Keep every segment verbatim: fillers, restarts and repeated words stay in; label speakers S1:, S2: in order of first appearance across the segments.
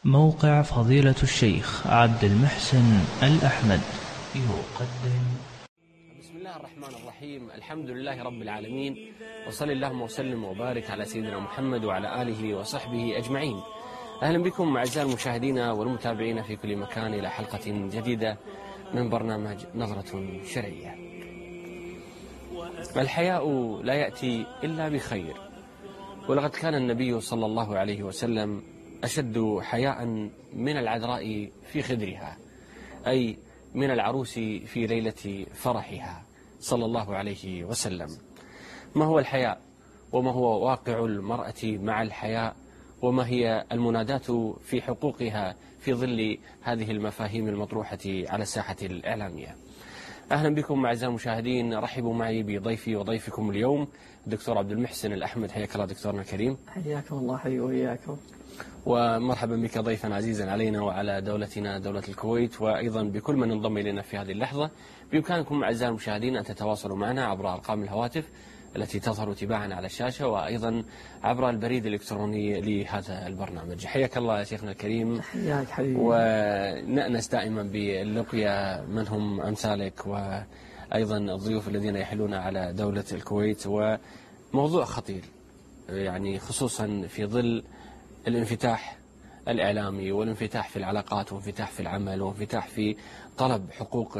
S1: موقع فضيلة الشيخ عبد المحسن الأحمد يقدم.
S2: بسم الله الرحمن الرحيم. الحمد لله رب العالمين، وصل اللهم وسلم وبارك على سيدنا محمد وعلى آله وصحبه أجمعين. أهلا بكم أعزائي المشاهدين والمتابعين في كل مكان إلى حلقة جديدة من برنامج نظرة شرعية. الحياء لا يأتي إلا بخير، ولقد كان النبي صلى الله عليه وسلم أشد حياء من العذراء في خدرها، أي من العروس في ليلة فرحها صلى الله عليه وسلم. ما هو الحياء؟ وما هو واقع المرأة مع الحياء؟ وما هي المنادات في حقوقها في ظل هذه المفاهيم المطروحة على الساحة الإعلامية؟ أهلا بكم أعزائي المشاهدين. رحبوا معي بضيفي وضيفكم اليوم الدكتور عبد المحسن الأحمد. حياك الله دكتورنا الكريم.
S3: حياكم الله. حي وإياكم.
S2: ومرحبا بك ضيفا عزيزا علينا وعلى دولتنا دولة الكويت، وأيضا بكل من انضم إلينا في هذه اللحظة. بإمكانكم أعزائي المشاهدين أن تتواصلوا معنا عبر أرقام الهواتف التي تظهر تباعا على الشاشة، وأيضا عبر البريد الإلكتروني لهذا البرنامج. حياك الله يا شيخنا الكريم.
S3: حياك حبيبي.
S2: ونأنس دائما باللقيا من هم أمثالك، وأيضا الضيوف الذين يحلون على دولة الكويت. وموضوع خطير يعني، خصوصا في ظل الانفتاح الإعلامي والانفتاح في العلاقات وانفتاح في العمل وانفتاح في طلب حقوق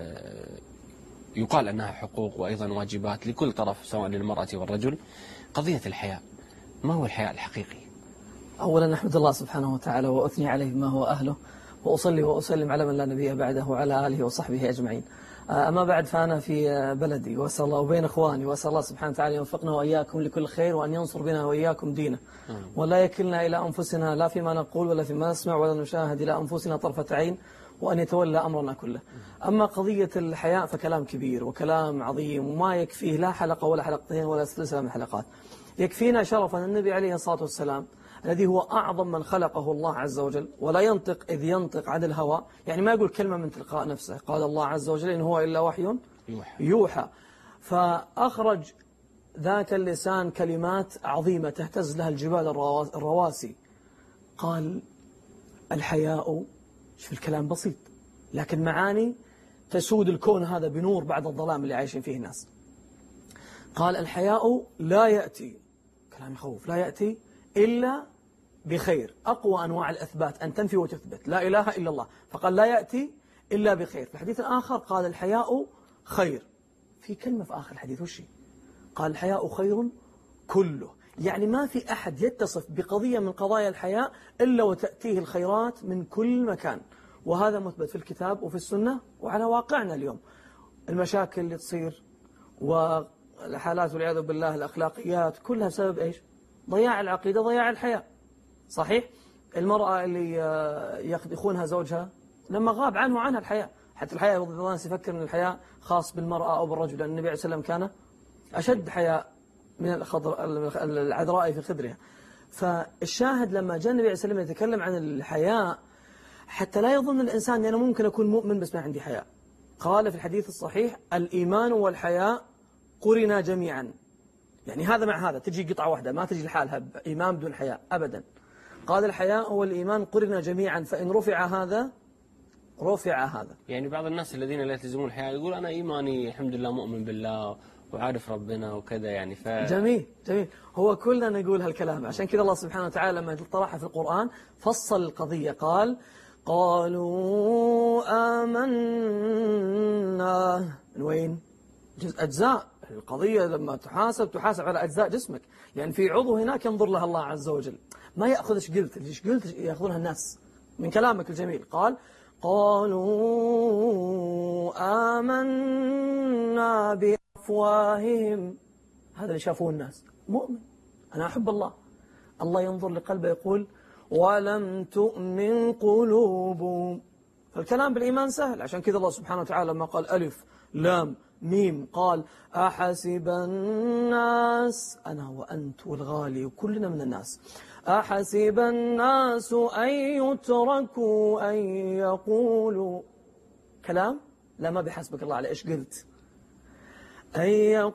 S2: يقال أنها حقوق وأيضا واجبات لكل طرف سواء للمرأة والرجل. قضية الحياء، ما هو الحياء الحقيقي؟
S3: أولا أحمد الله سبحانه وتعالى وأثني عليه بما هو أهله، وأصلي وأسلم على من لا نبي بعده وعلى آله وصحبه أجمعين. أما بعد، فأنا في بلدي وأسأل الله وبين إخواني، وأسأل الله سبحانه وتعالى يوفقنا وإياكم لكل خير، وأن ينصر بنا وإياكم دينه، ولا يكلنا إلى أنفسنا لا فيما نقول ولا فيما نسمع ولا نشاهد إلى أنفسنا طرفة عين، وأن يتولى أمرنا كله. أما قضية الحياء فكلام كبير وكلام عظيم، وما يكفيه لا حلقة ولا حلقتين ولا سلسلة من حلقات. يكفينا شرفا النبي عليه الصلاة والسلام الذي هو أعظم من خلقه الله عز وجل، ولا ينطق إذ ينطق عن الهوى، يعني ما يقول كلمة من تلقاء نفسه. قال الله عز وجل: إن هو إلا وحي يوحى, يوحى. فأخرج ذاك اللسان كلمات عظيمة تهتز لها الجبال الرواسي. قال: الحياء، شوف الكلام بسيط لكن معاني تسود الكون هذا بنور بعد الظلام اللي عايشين فيه الناس. قال: الحياء لا يأتي، كلام يخوف، لا يأتي إلا بخير. أقوى أنواع الأثبات أن تنفي وتثبت، لا إله إلا الله، فقال لا يأتي إلا بخير. في الحديث الآخر قال: الحياء خير. في كلمة في آخر الحديث وش هي؟ قال: الحياء خير كله. يعني ما في أحد يتصف بقضية من قضايا الحياء إلا وتأتيه الخيرات من كل مكان، وهذا مثبت في الكتاب وفي السنة وعلى واقعنا اليوم. المشاكل اللي تصير والحالات والعياذ بالله الأخلاقيات كلها سبب إيش؟ ضياع العقيدة، ضياع الحياء. صحيح؟ المرأة اللي يخونها زوجها لما غاب عنه عنها الحياء. حتى الحياء بعض الناس يفكر أن الحياء خاص بالمرأة أو بالرجل، لأن النبي عليه الصلاة والسلام كان أشد حياء من الخضر العذراء في خدرها. فالشاهد لما جاء النبي عليه الصلاة والسلام يتكلم عن الحياء، حتى لا يظن الإنسان أنه يعني ممكن أكون مؤمن بس ما عندي حياء. قال في الحديث الصحيح: الإيمان والحياء قرنا جميعا. يعني هذا مع هذا، تجي قطعة واحدة، ما تجي لحالها إيمان بدون حياء أبدا. قال: الحياء هو الإيمان قرنا جميعا، فإن رفع هذا رفع هذا.
S2: يعني بعض الناس الذين لا يلتزمون الحياء يقول: أنا إيماني الحمد لله مؤمن بالله وعارف ربنا وكذا يعني. ف...
S3: جميل جميل. هو كلنا نقول هالكلام. عشان كذا الله سبحانه وتعالى لما طرحها في القرآن فصل القضية. قال: قالوا آمنا. من وين؟ جزء أجزاء القضية. لما تحاسب تحاسب على أجزاء جسمك، لأن يعني في عضو هناك ينظر لها الله عز وجل، ما يأخذ إيش قلت إيش قلت يأخذونها الناس من كلامك الجميل. قال: قالوا آمنا بأفواههم. هذا اللي شافوه الناس مؤمن. أنا أحب الله. الله ينظر لقلبه يقول: ولم تؤمن قلوبهم. فالكلام بالإيمان سهل. عشان كذا الله سبحانه وتعالى لما قال ألف لام ميم قال: أحسب الناس، أنا وأنت والغالي وكلنا من الناس، أحسب الناس أن يتركوا أن يقولوا. كلام لا ما بيحسبك الله على إيش قلت. أن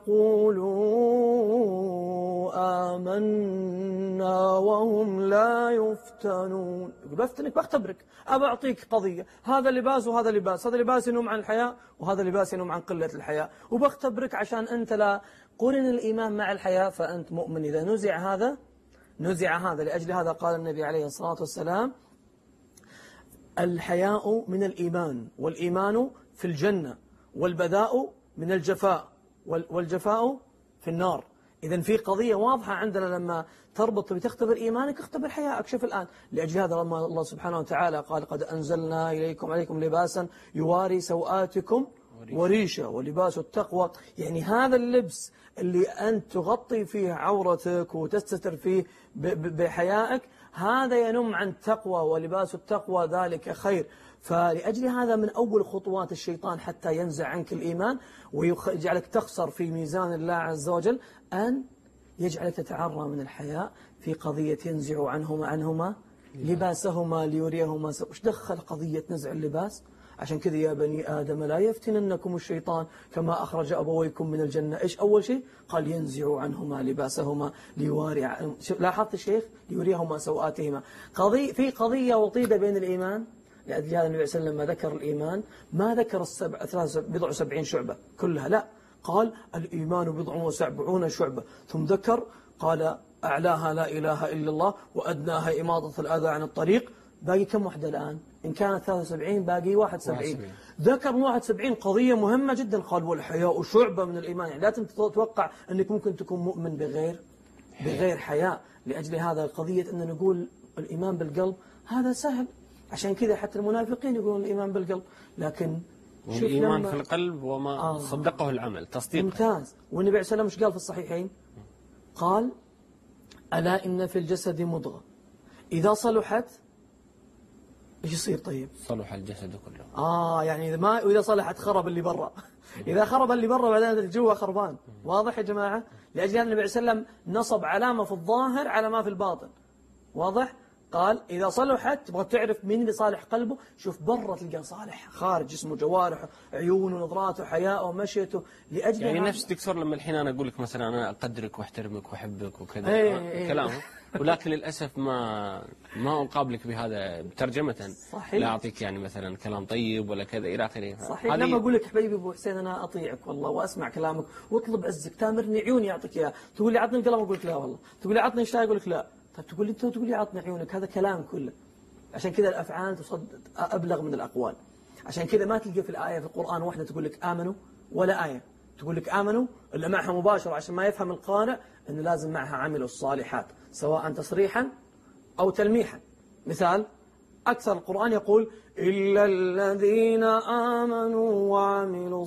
S3: يقولوا آمنا وهم لا يفتنون. بفتنك بختبرك، أبى أعطيك قضية، هذا لباس وهذا لباس، هذا لباس ينوم عن الحياة وهذا لباس ينوم عن قلة الحياة، وبختبرك عشان أنت لا قرن الإيمان مع الحياة فأنت مؤمن. إذا نزع هذا نزع هذا. لأجل هذا قال النبي عليه الصلاة والسلام: الحياء من الإيمان، والإيمان في الجنة، والبذاء من الجفاء، والجفاء في النار. إذن في قضية واضحة عندنا لما تربط بتختبر إيمانك اختبر حياءك. شوف الآن، لأجل هذا لما الله سبحانه وتعالى قال: قد أنزلنا إليكم عليكم لباسا يواري سوآتكم وريشة ولباس التقوى. يعني هذا اللبس اللي أنت تغطي فيه عورتك وتستتر فيه بحيائك هذا ينم عن التقوى، ولباس التقوى ذلك خير. فلأجل هذا من أول خطوات الشيطان حتى ينزع عنك الإيمان ويجعلك تخسر في ميزان الله عز وجل أن يجعلك تتعرى من الحياء في قضية ينزع عنهما عنهما لباسهما ليريهما. وش دخل قضية نزع اللباس؟ عشان كذا يا بني آدم لا يفتننكم الشيطان كما أخرج أبويكم من الجنة. إيش أول شيء؟ قال ينزع عنهما لباسهما ليواري. لاحظت الشيخ؟ ليريهما سوآتهما. قضية في قضية وطيدة بين الإيمان. لأجل هذا النبي صلى الله عليه وسلم لما ذكر الإيمان ما ذكر السبع بضع وسبعين شعبة كلها، لا، قال الإيمان بضع وسبعون شعبة، ثم ذكر قال أعلاها لا إله إلا الله وأدناها إماطة الأذى عن الطريق. باقي كم واحدة الآن؟ إن كانت ثلاثة وسبعين باقي واحد وسبعين. ذكر واحد وسبعين قضية مهمة جدا، قال والحياء شعبة من الإيمان. يعني لا تتوقع أنك ممكن تكون مؤمن بغير بغير حياء. لأجل هذا قضية أن نقول الإيمان بالقلب هذا سهل. عشان كذا حتى المنافقين يقولون الإيمان بالقلب، لكن
S2: الإيمان في القلب وما آه صدقه العمل تصديق.
S3: ممتاز. والنبي عليه السلام ايش قال في الصحيحين؟ قال ألا إن في الجسد مضغة إذا صلحت ايش يصير؟ طيب
S2: صلح الجسد كله.
S3: آه يعني ما وإذا صلحت خرب اللي برا. إذا خرب اللي برا بعدين الجو خربان. واضح يا جماعة؟ لأجل النبي عليه السلام نصب علامة في الظاهر على ما في الباطن. واضح؟ قال إذا صلحت تبغى تعرف مين اللي صالح قلبه، شوف برا تلقى صالح، خارج جسمه جوارحه عيونه نظراته حياءه ومشيته. لأجل
S2: يعني نفس دكتور لما الحين أنا أقول لك مثلا أنا أقدرك وأحترمك وأحبك وكذا
S3: ايه
S2: كلامه، ولكن للأسف ما ما أقابلك بهذا ترجمة.
S3: صحيح.
S2: لا أعطيك يعني مثلا كلام طيب ولا كذا إلى آخره.
S3: صحيح. لما أقول لك حبيبي أبو حسين أنا أطيعك والله وأسمع كلامك وأطلب عزك، تامرني عيوني أعطيك إياه، تقول لي عطني القلم أقول لك لا والله، تقول لي عطني الشاي أقول لك لا، طيب تقول لي أنت تقول لي عطني عيونك، هذا كلام كله. عشان كذا الأفعال تصد أبلغ من الأقوال. عشان كذا ما تلقى في الآية في القرآن واحدة تقول لك آمنوا ولا آية تقول لك آمنوا إلا معها مباشرة، عشان ما يفهم القارئ أنه لازم معها عملوا الصالحات سواء تصريحا أو تلميحا. مثال أكثر القرآن يقول إلا الذين آمنوا وعملوا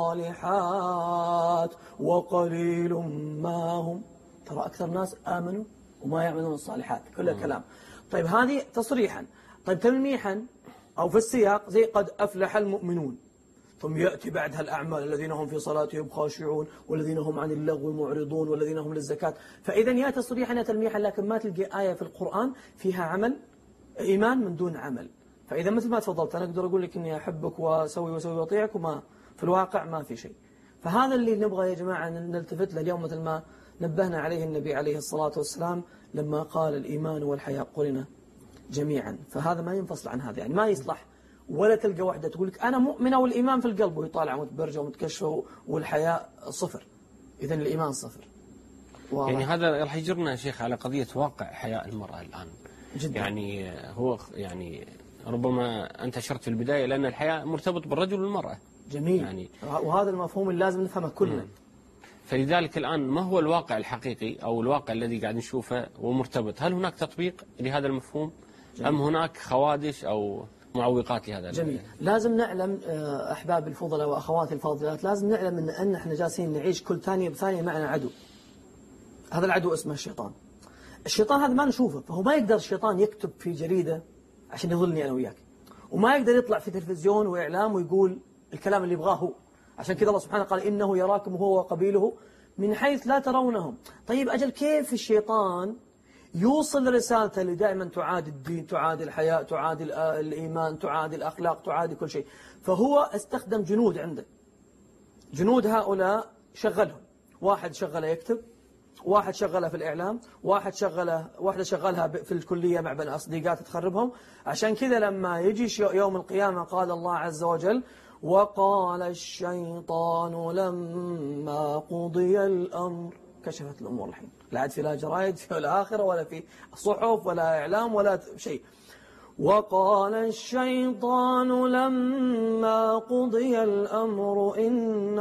S3: الصالحات وقليل ما هم. ترى أكثر ناس آمنوا وما يعملون الصالحات كل الكلام. طيب هذه تصريحا. طيب تلميحا أو في السياق زي قد أفلح المؤمنون، ثم يأتي بعدها الأعمال الذين هم في صلاتهم خاشعون والذين هم عن اللغو معرضون والذين هم للزكاة. فإذا يا تصريحا يا تلميحا، لكن ما تلقي آية في القرآن فيها عمل إيمان من دون عمل. فإذا مثل ما تفضلت أنا أقدر أقول لك إني أحبك وأسوي وأسوي وأطيعك وما في الواقع ما في شيء. فهذا اللي نبغى يا جماعة نلتفت له اليوم، مثل ما نبهنا عليه النبي عليه الصلاة والسلام لما قال الإيمان والحياء قرنا جميعا. فهذا ما ينفصل عن هذا، يعني ما يصلح ولا تلقى واحدة تقول لك أنا مؤمنة والإيمان في القلب ويطالع متبرجة ومتكشفة والحياء صفر. إذن الإيمان صفر.
S2: يعني هذا راح يجرنا يا شيخ على قضية واقع حياء المرأة الآن
S3: جدا.
S2: يعني هو يعني ربما أنت أشرت في البداية لأن الحياء مرتبط بالرجل والمرأة.
S3: جميل.
S2: يعني
S3: وهذا المفهوم اللي لازم نفهمه كلنا.
S2: فلذلك الآن ما هو الواقع الحقيقي أو الواقع الذي قاعد نشوفه ومرتبط؟ هل هناك تطبيق لهذا المفهوم؟ جميل. أم هناك خوادش أو معوقات لهذا؟
S3: جميل. لازم نعلم أحباب الفضلاء وأخواتي الفاضلات، لازم نعلم أن أن احنا جالسين نعيش كل ثانية بثانية معنا عدو. هذا العدو اسمه الشيطان. الشيطان هذا ما نشوفه، فهو ما يقدر الشيطان يكتب في جريدة عشان يضلني أنا وياك، وما يقدر يطلع في تلفزيون وإعلام ويقول الكلام اللي يبغاه هو. عشان كذا الله سبحانه قال إنه يراكم هو وقبيله من حيث لا ترونهم. طيب أجل كيف الشيطان يوصل رسالته اللي دائما تعادي الدين، تعادي الحياة، تعادي الإيمان، تعادي الأخلاق، تعادي كل شيء؟ فهو استخدم جنود عنده. جنود هؤلاء شغلهم، واحد شغله يكتب، واحد شغله في الإعلام، واحد شغله واحدة شغلها في الكلية مع بنات أصدقاء تخربهم. عشان كذا لما يجي يوم القيامة قال الله عز وجل: وقال الشيطان لما قضي الأمر. كشفت الأمور الحين، لا عاد في لا جرايد ولا آخرة ولا في صحف ولا إعلام ولا شيء. وقال الشيطان لما قضي الأمر إن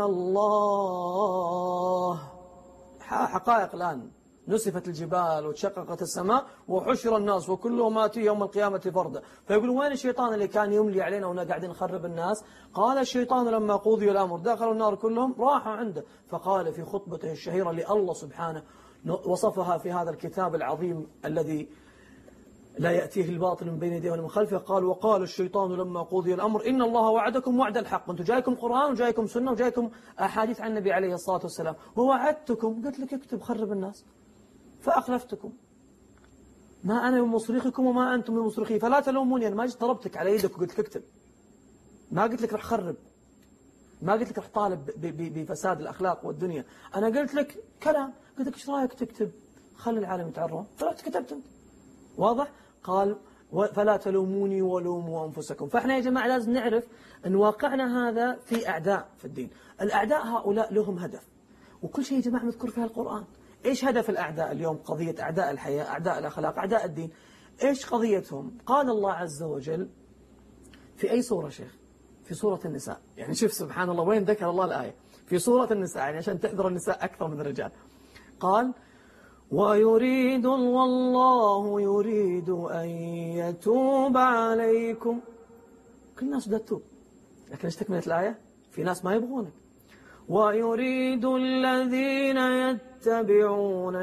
S3: الله، حقائق الآن، نسفت الجبال وتشققت السماء وحشر الناس وكلهم آتي يوم القيامة فردا. فيقولون وين الشيطان اللي كان يملي علينا ونا قاعدين نخرب الناس؟ قال الشيطان لما قضي الأمر، دخلوا النار كلهم راحوا عنده. فقال في خطبته الشهيرة لله سبحانه وصفها في هذا الكتاب العظيم الذي لا يأتيه الباطل من بين يديه ولا من خلفه، قال: وقال الشيطان لما قضي الأمر إن الله وعدكم وعد الحق. أنتم جايكم قرآن وجايكم سنة وجايكم أحاديث عن النبي عليه الصلاة والسلام، ووعدتكم، قلت لك اكتب خرب الناس فأخلفتكم، ما أنا من مصرخكم وما أنتم من مصرخي، فلا تلوموني. أنا ما جيت ضربتك على يدك وقلت لك اكتب، ما قلت لك رح خرب، ما قلت لك رح طالب بفساد الأخلاق والدنيا. أنا قلت لك كلام، قلت لك ايش رأيك تكتب، خلي العالم يتعرض، فرحت كتبت أنت. واضح؟ قال: فلا تلوموني ولوموا أنفسكم. فإحنا يا جماعة لازم نعرف أن واقعنا هذا في أعداء في الدين. الأعداء هؤلاء لهم هدف، وكل شيء يا جماعة مذكور في القرآن. إيش هدف الأعداء اليوم؟ قضية أعداء الحياة، أعداء الأخلاق، أعداء الدين. إيش قضيتهم؟ قال الله عز وجل في أي سورة شيخ؟ في سورة النساء. يعني شوف سبحان الله وين ذكر الله الآية، في سورة النساء، يعني عشان تحضر النساء أكثر من الرجال. قال: ويريد والله يريد أن يتوب عليكم. كل الناس بدها تتوب، لكن ايش تكملة الآية؟ في ناس ما يبغونك. ويريد الذين يتبعون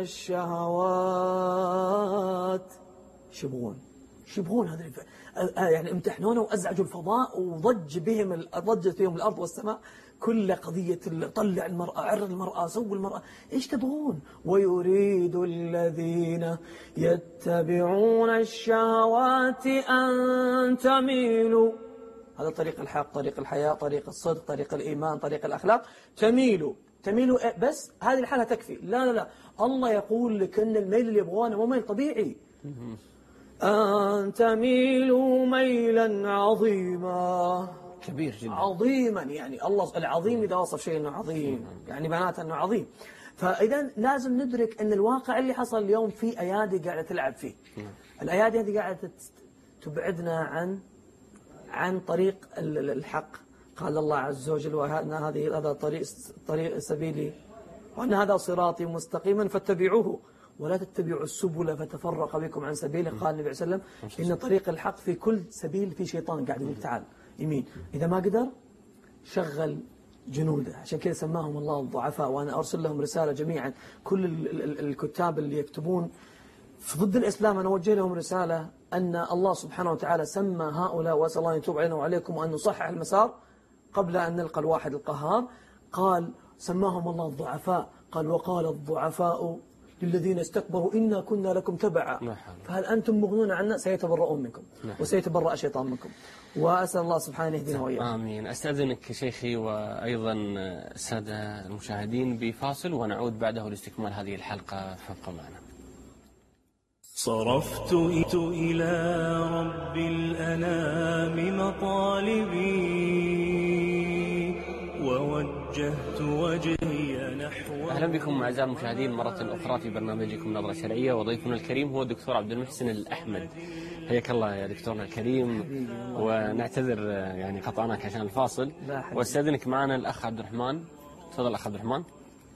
S3: الشهوات. شو يبغون؟ شو يبغون هذا؟ يعني امتحنونا وأزعجوا الفضاء وضج بهم ضجت بهم الأرض والسماء، كل قضية طلع المرأة، عرض المرأة، سووا المرأة، إيش تبغون؟ ويريد الذين يتبعون الشهوات أن تميلوا. هذا طريق الحق، طريق الحياة، طريق الصدق، طريق الإيمان، طريق الأخلاق. تميلوا تميلوا بس هذه الحالة تكفي. لا لا لا، الله يقول لك أن الميل اللي يبغونه مو ميل طبيعي. أن تميلوا ميلا عظيما،
S2: كبير جدا،
S3: عظيما. يعني الله العظيم إذا وصف شيء أنه عظيم يعني معناته أنه عظيم. فإذا لازم ندرك أن الواقع اللي حصل اليوم في أيادي قاعدة تلعب فيه. الأيادي هذه قاعدة تبعدنا عن عن طريق الحق. قال الله عز وجل: وأن هذه هذا طريق طريق سبيلي وأن هذا صراطي مستقيما فاتبعوه ولا تتبعوا السبل فتفرق بكم عن سبيله. قال النبي صلى الله عليه وسلم: إن طريق الحق في كل سبيل في شيطان قاعد يقول تعال يمين. إذا ما قدر شغل جنوده. عشان كذا سماهم الله الضعفاء. وأنا أرسل لهم رسالة جميعا، كل الكتاب اللي يكتبون في ضد الإسلام أنا أوجه لهم رسالة أن الله سبحانه وتعالى سمى هؤلاء، وأسأل الله أن يتوب علينا وعليكم وأن نصحح المسار قبل أن نلقى الواحد القهار. قال سماهم الله الضعفاء. قال: وقال الضعفاء للذين استكبروا إنا كنا لكم تبعا فهل أنتم مغنون عنا؟ سيتبرؤون منكم وسيتبرأ الشيطان منكم. وأسأل الله سبحانه يهدينا وإياكم.
S2: آمين. أستأذنك شيخي وأيضا السادة المشاهدين بفاصل ونعود بعده لاستكمال هذه الحلقة، فابقوا معنا.
S4: صرفت إلى رب الأنام مطالبي ووجهت وجهي نحو.
S2: أهلا بكم أعزائي المشاهدين مرة أخرى في برنامجكم نظرة شرعية، وضيفنا الكريم هو الدكتور عبد المحسن الأحمد. حياك الله يا دكتورنا الكريم، ونعتذر يعني قطعناك عشان الفاصل، واستأذنك معنا الأخ عبد الرحمن. تفضل أخ عبد الرحمن.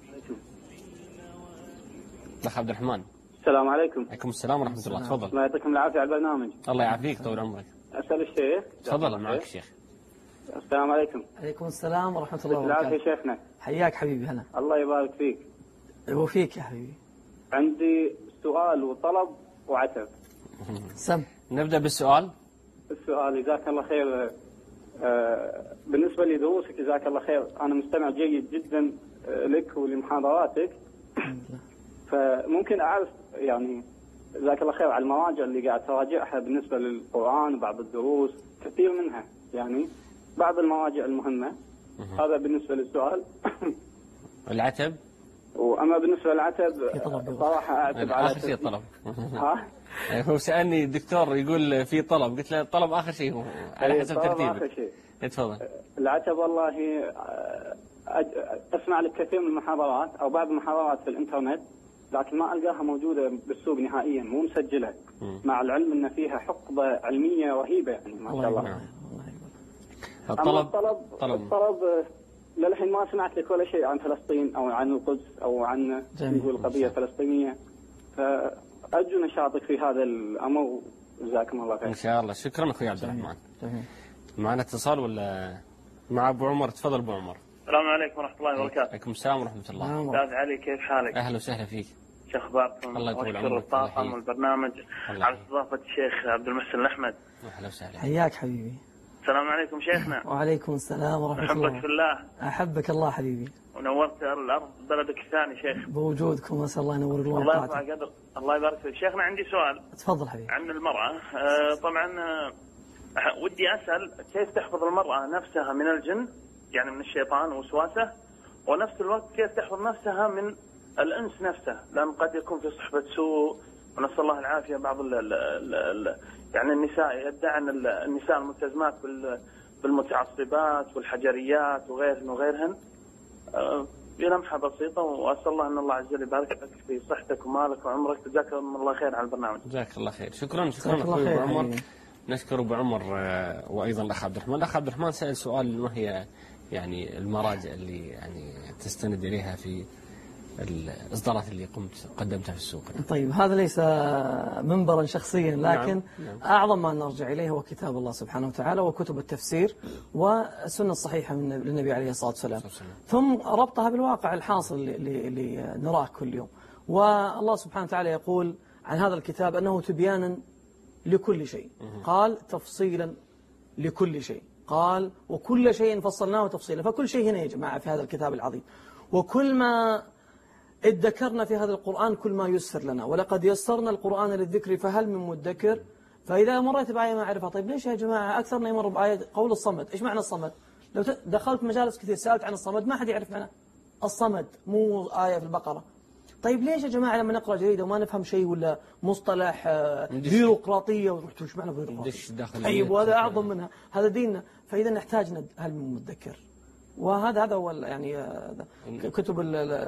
S2: الأخ عبد الرحمن.
S5: السلام عليكم.
S2: عليكم السلام ورحمة الله. تفضل.
S5: الله يعطيكم العافية على البرنامج.
S2: الله يعافيك طول عمرك.
S5: أسأل الشيخ.
S2: تفضل معك الشيخ.
S5: السلام عليكم.
S3: عليكم السلام ورحمة الله وبركاته.
S5: العافية شيخنا.
S3: حياك حبيبي. هلا.
S5: الله يبارك فيك.
S3: وفيك يا حبيبي.
S5: عندي سؤال وطلب وعتب.
S3: سم.
S2: نبدأ بالسؤال.
S5: السؤال جزاك الله خير. آه بالنسبة لدروسك جزاك الله خير، أنا مستمع جيد جدا لك ولمحاضراتك. فممكن أعرف يعني جزاك الله خير على المراجع اللي قاعد تراجعها بالنسبة للقرآن وبعض الدروس، كثير منها يعني بعض المراجع المهمة. هذا بالنسبة للسؤال.
S2: العتب.
S5: وأما بالنسبة للعتب صراحة أعتب على
S2: آخر شيء طلب.
S5: ها؟
S2: هو سألني الدكتور يقول في طلب، قلت له الطلب آخر شيء هو على حسب ترتيبه.
S5: آخر شيء.
S2: تفضل.
S5: العتب والله أسمع لك كثير من المحاضرات أو بعض المحاضرات في الإنترنت، لكن ما ألقاها موجودة بالسوق نهائيا، مو مسجلة، مع العلم أن فيها حقبة علمية رهيبة يعني ما شاء الله.
S2: الله
S5: الطلب
S2: الطلب
S5: الطلب, الطلب للحين ما سمعت لك ولا شيء عن فلسطين أو عن القدس أو عن نقول قضية فلسطينية، فأرجو نشاطك في هذا الأمر، جزاكم الله خير.
S2: إن شاء الله. شكرا أخوي عبد الرحمن. معنا اتصال ولا مع أبو عمر؟ تفضل أبو عمر.
S6: السلام عليكم ورحمة الله وبركاته.
S2: عليكم السلام ورحمة الله.
S6: أستاذ علي كيف حالك؟
S2: أهلا وسهلا فيك.
S6: شو أخباركم؟
S2: الله يطول
S6: عمرك. الطاقم والبرنامج على استضافة الشيخ عبد المحسن الأحمد.
S2: أهلا وسهلا.
S3: حياك حبيبي.
S6: السلام عليكم شيخنا.
S3: وعليكم السلام ورحمة الله.
S6: أحبك في الله.
S3: أحبك الله حبيبي.
S6: ونورت الأرض بلدك الثاني شيخ.
S3: بوجودكم أسأل الله ينور قلوبكم.
S6: الله يرفع قدر. الله يبارك فيك. شيخنا عندي سؤال.
S3: تفضل حبيبي.
S6: عن المرأة. آه طبعا آه ودي أسأل كيف تحفظ المرأة نفسها من الجن، يعني من الشيطان ووسواسه، ونفس الوقت كيف تحفظ نفسها من الأنس نفسه، لأن قد يكون في صحبة سوء ونسأل الله العافية. بعض ال ال ال يعني النساء يدعن النساء الملتزمات بالمتعصبات والحجريات وغيرهن وغيرهن. أه بلمحة بسيطة، وأسأل الله أن الله عز وجل يبارك لك في صحتك ومالك وعمرك. جزاكم الله خير على البرنامج.
S2: جزاك الله خير. شكرا شكرا أخوي أبو عمر. نشكر أبو عمر وأيضا الأخ عبد الرحمن. الأخ عبد الرحمن سأل سؤال، ما هي يعني المراجع اللي يعني تستند إليها في الإصدارات اللي قمت قدمتها في السوق؟
S3: طيب هذا ليس منبرا شخصيا، لكن نعم. نعم. أعظم ما نرجع إليه هو كتاب الله سبحانه وتعالى وكتب التفسير والسنة الصحيحة من النبي عليه الصلاة والسلام، ثم ربطها بالواقع الحاصل اللي, اللي نراه كل يوم. والله سبحانه وتعالى يقول عن هذا الكتاب أنه تبيانا لكل شيء، قال تفصيلا لكل شيء، قال وكل شيء فصلناه تفصيلا. فكل شيء هنا يا جماعة في هذا الكتاب العظيم، وكل ما ادذكرنا في هذا القرآن كل ما يسر لنا، ولقد يسرنا القرآن للذكر فهل من مدكر. فإذا مريت بآية ما أعرفها، طيب ليش يا جماعة أكثرنا يمر بآية قول الصمد؟ إيش معنى الصمد؟ لو دخلت مجالس كثير سألت عن الصمد ما حد يعرف معنى الصمد، مو آية في البقرة. طيب ليش يا جماعة لما نقرأ جريدة وما نفهم شيء ولا مصطلح بيروقراطية ورحتوا إيش معنى بيروقراطية؟ طيب وهذا أعظم منها، هذا ديننا. فإذا نحتاج هل من مدكر، وهذا هذا هو يعني كتب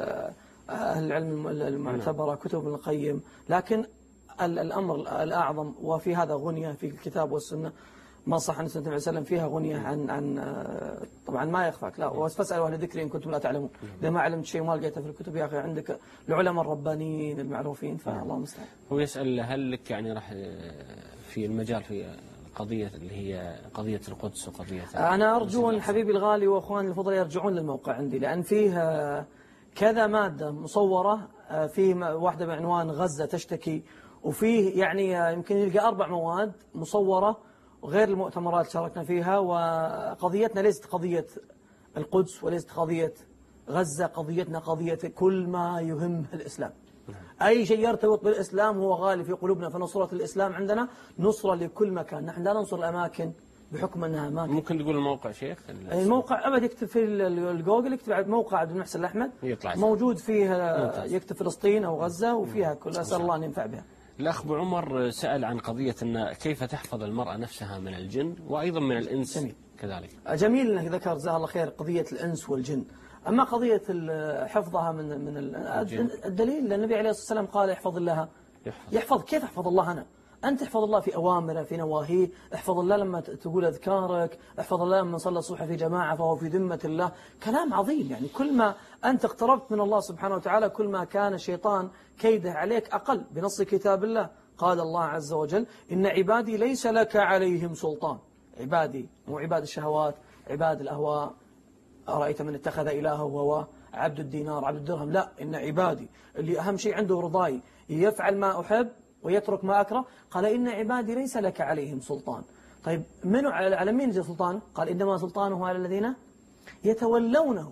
S3: أهل العلم المعتبرة، كتب ابن القيم. لكن الأمر الأعظم وفي هذا غنية في الكتاب والسنة، ما صح عن النبي صلى الله عليه وسلم فيها غنية عن عن طبعا ما يخفاك، لا واسألوا أهل الذكر إن كنتم لا تعلمون. إذا ما علمت شيء ما لقيته في الكتب يا أخي عندك العلماء الربانيين المعروفين، فالله المستعان.
S2: هو يسأل هل لك يعني راح في المجال في قضية اللي هي قضية القدس وقضية
S3: أنا أرجو أن حبيبي الغالي وأخواني الفضل يرجعون للموقع عندي، لأن فيه كذا مادة مصورة، فيه واحدة بعنوان غزة تشتكي، وفيه يعني يمكن يلقى أربع مواد مصورة غير المؤتمرات شاركنا فيها. وقضيتنا ليست قضية القدس وليست قضية غزة، قضيتنا قضية كل ما يهم الإسلام. أي شيء يرتبط بالإسلام هو غالي في قلوبنا، فنصرة الإسلام عندنا نصرة لكل مكان. نحن لا ننصر الأماكن بحكم أنها أماكن.
S2: ممكن تقول الموقع شيخ؟
S3: الموقع أبد يكتب في الجوجل، يكتب موقع عبد المحسن الأحمد موجود فيه، يكتب فلسطين أو غزة وفيها كل. أسأل الله أن ينفع بها.
S2: الأخ أبو عمر سأل عن قضية أن كيف تحفظ المرأة نفسها من الجن وأيضا من الإنس. جميل. كذلك
S3: جميل أنك ذكر جزاه الله خير قضية الإنس والجن. أما قضية حفظها من من الدليل النبي عليه الصلاة والسلام قال احفظ الله يحفظ. يحفظ كيف احفظ الله أنا؟ أنت احفظ الله في أوامره في نواهيه، احفظ الله لما تقول أذكارك، احفظ الله لما صلى الصبح في جماعة فهو في ذمة الله. كلام عظيم، يعني كل ما أنت اقتربت من الله سبحانه وتعالى كل ما كان الشيطان كيده عليك أقل. بنص كتاب الله قال الله عز وجل إن عبادي ليس لك عليهم سلطان. عبادي مو عباد الشهوات، عباد الأهواء. أرأيت من اتخذ إلهه هو عبد الدينار عبد الدرهم، لا، إن عبادي اللي أهم شيء عنده رضاي يفعل ما أحب ويترك ما أكره. قال إن عبادي ليس لك عليهم سلطان. طيب منو على مين جاء سلطانه؟ قال إنما سلطانه على الذين يتولونه.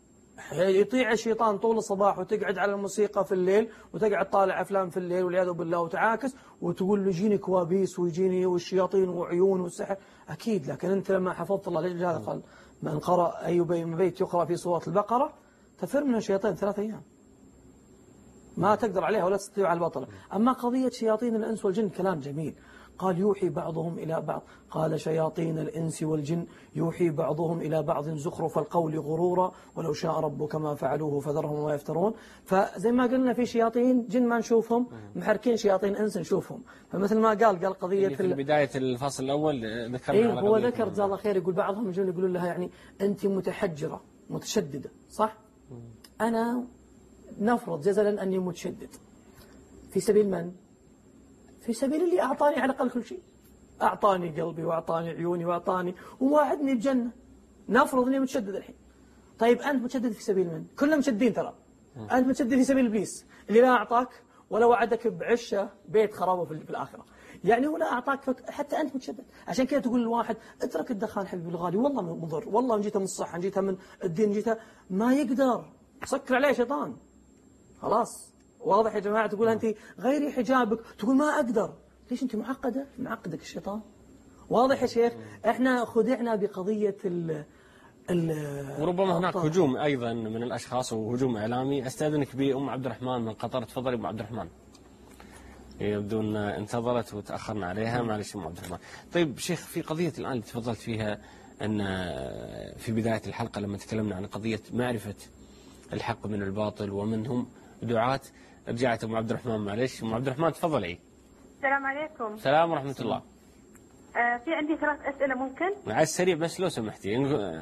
S3: يطيع الشيطان طول الصباح وتقعد على الموسيقى في الليل وتقعد طالع أفلام في الليل والعياذ بالله وتعاكس وتقول له يجيني كوابيس ويجيني والشياطين وعيون والسحر. أكيد، لكن أنت لما حفظت الله لجل هذا قال من قرأ أي بيت يقرأ في سورة البقرة تفر من الشياطين ثلاثة أيام ما تقدر عليها ولا تستطيع على البطلة. أما قضية شياطين الإنس والجن كلام جميل. قال يوحي بعضهم إلى بعض، قال شياطين الإنس والجن يوحي بعضهم إلى بعض زخرف القول غرورا ولو شاء ربك ما فعلوه فذرهم وما يفترون. فزي ما قلنا في شياطين جن ما نشوفهم، محركين شياطين إنس نشوفهم. فمثل ما قال قال قضية
S2: في بداية الفصل الأول ذكرنا
S3: إيه هو ذكر جزاه الله خير، يقول بعضهم يجون يقولون لها يعني أنت متحجرة متشددة، صح؟ أنا نفرض جزلا أني متشدد في سبيل من؟ في سبيل اللي أعطاني على الأقل كل شيء، أعطاني قلبي وأعطاني عيوني وأعطاني وواعدني بجنة. نفرض أني متشدد الحين. طيب أنت متشدد في سبيل من؟ كلنا متشددين ترى. أنت متشدد في سبيل إبليس اللي لا أعطاك ولا وعدك بعشة بيت خرابه في الآخرة. يعني هو لا أعطاك فك... حتى أنت متشدد. عشان كذا تقول للواحد اترك الدخان حبيبي الغالي، والله مضر، والله إن جيتها من الصحة، إن جيتها من الدين، إن جيتها ما يقدر، سكر عليه شيطان. خلاص واضح يا جماعة. تقول أنت غيري حجابك، تقول ما أقدر، ليش أنت معقدة؟ معقدك الشيطان. واضح يا شيخ. إحنا خدعنا بقضية ال ال
S2: وربما هناك هجوم أيضا من الأشخاص وهجوم إعلامي. أستأذنك بأم عبد الرحمن من قطر. تفضلي أم عبد الرحمن. يبدو أن انتظرت وتأخرنا عليها، معلش أم عبد الرحمن. طيب شيخ، في قضية الآن اللي تفضلت فيها أن في بداية الحلقة لما تكلمنا عن قضية معرفة الحق من الباطل ومن هم دعاة، رجعت أم عبد الرحمن. معلش أم عبد الرحمن تفضلي.
S7: السلام عليكم.
S2: السلام ورحمة الله.
S7: آه في عندي ثلاث أسئلة ممكن؟
S2: على السريع بس لو سمحتي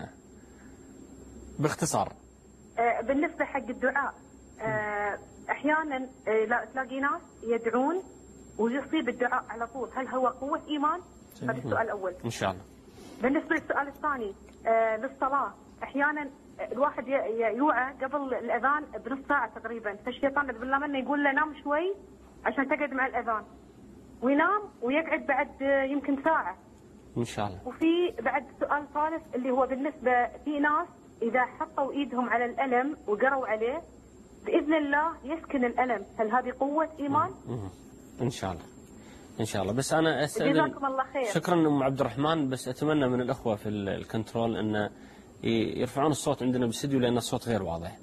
S2: باختصار.
S7: آه بالنسبة حق الدعاء، آه أحيانا آه لا تلاقي ناس يدعون ويصيب الدعاء على طول، هل هو قوة إيمان؟ هذا السؤال الأول.
S2: إن شاء الله.
S7: بالنسبة للسؤال الثاني، آه للصلاة أحيانا الواحد يوعى قبل الأذان بنص ساعة تقريبا، فالشيطان بالله منه يقول له نام شوي عشان تقعد مع الأذان، وينام ويقعد بعد يمكن ساعة.
S2: إن شاء الله.
S7: وفي بعد سؤال ثالث اللي هو بالنسبة في ناس إذا حطوا إيدهم على الألم وقروا عليه بإذن الله يسكن الألم، هل هذه قوة إيمان؟
S2: إن شاء الله. إن شاء الله. بس أنا أستأذن.
S7: جزاكم الله خير.
S2: شكرا أم عبد الرحمن. بس أتمنى من الأخوة في الكنترول أن يرفعون الصوت عندنا بالاستديو لأن الصوت غير واضح.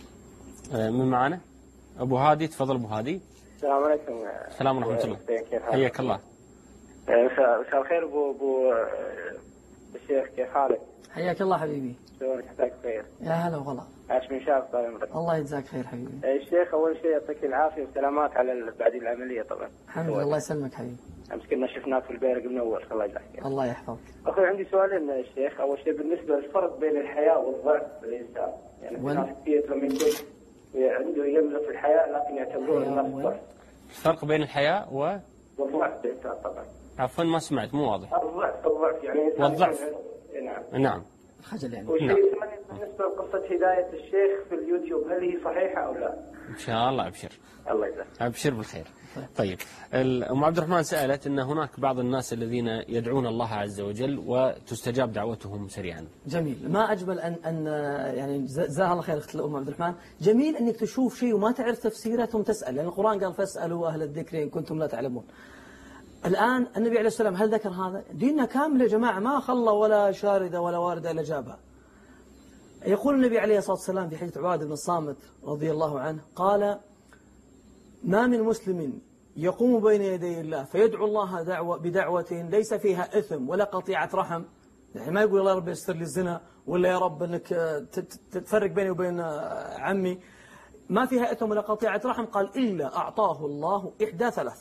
S2: من معنا؟ أبو هادي. تفضل أبو هادي.
S8: السلام عليكم.
S2: السلام ورحمة الله. حياك الله.
S8: مساء الخير أبو أبو الشيخ، كيف حالك؟
S3: حياك الله حبيبي.
S8: شلونك؟ يعطيك خير.
S3: يا هلا وغلا.
S8: عاش من شاف طال عمرك.
S3: الله يجزاك خير حبيبي.
S8: الشيخ أول شيء يعطيك العافية وسلامات على بعد العملية طبعا.
S3: الحمد لله. الله يسلمك حبيبي.
S8: أمس كنا شفناك في البيرق منور. الله يجزاك خير.
S3: الله يحفظك.
S8: أخوي عندي سؤالين يا شيخ. أول شيء بالنسبة للفرق بين الحياء والضعف بالإنسان، يعني في ناس كثير لما يكون عنده يملك الحياء لكن يعتبرون الناس ضعف.
S2: الفرق بين الحياء و
S8: والضعف بالإنسان طبعا.
S2: عفوا ما سمعت مو واضح.
S8: الضعف الضعف يعني
S2: والضعف.
S8: نعم.
S2: نعم.
S3: الخجل يعني.
S8: وشيء ثاني بالنسبة لقصة هداية الشيخ في اليوتيوب، هل هي صحيحة أو لا؟
S2: إن شاء الله. أبشر.
S8: الله يجزاك.
S2: أبشر بالخير. طيب أم عبد الرحمن سألت أن هناك بعض الناس الذين يدعون الله عز وجل وتستجاب دعوتهم سريعا.
S3: جميل. ما أجمل أن أن يعني جزاها الله خير أخت أم عبد الرحمن. جميل أنك تشوف شيء وما تعرف تفسيره ثم تسأل، لأن القرآن قال فاسألوا أهل الذكر إن كنتم لا تعلمون. الآن النبي عليه السلام هل ذكر هذا؟ ديننا كامل يا جماعة، ما خلى ولا شاردة ولا واردة إلا جابها. يقول النبي عليه الصلاة والسلام في حديث عبادة بن الصامت رضي الله عنه قال: ما من مسلم يقوم بين يدي الله فيدعو الله دعوة بدعوة ليس فيها إثم ولا قطيعة رحم، يعني ما يقول الله رب يستر لي الزنا ولا يا رب أنك تفرق بيني وبين عمي، ما فيها إثم ولا قطيعة رحم، قال إلا أعطاه الله إحدى ثلاث.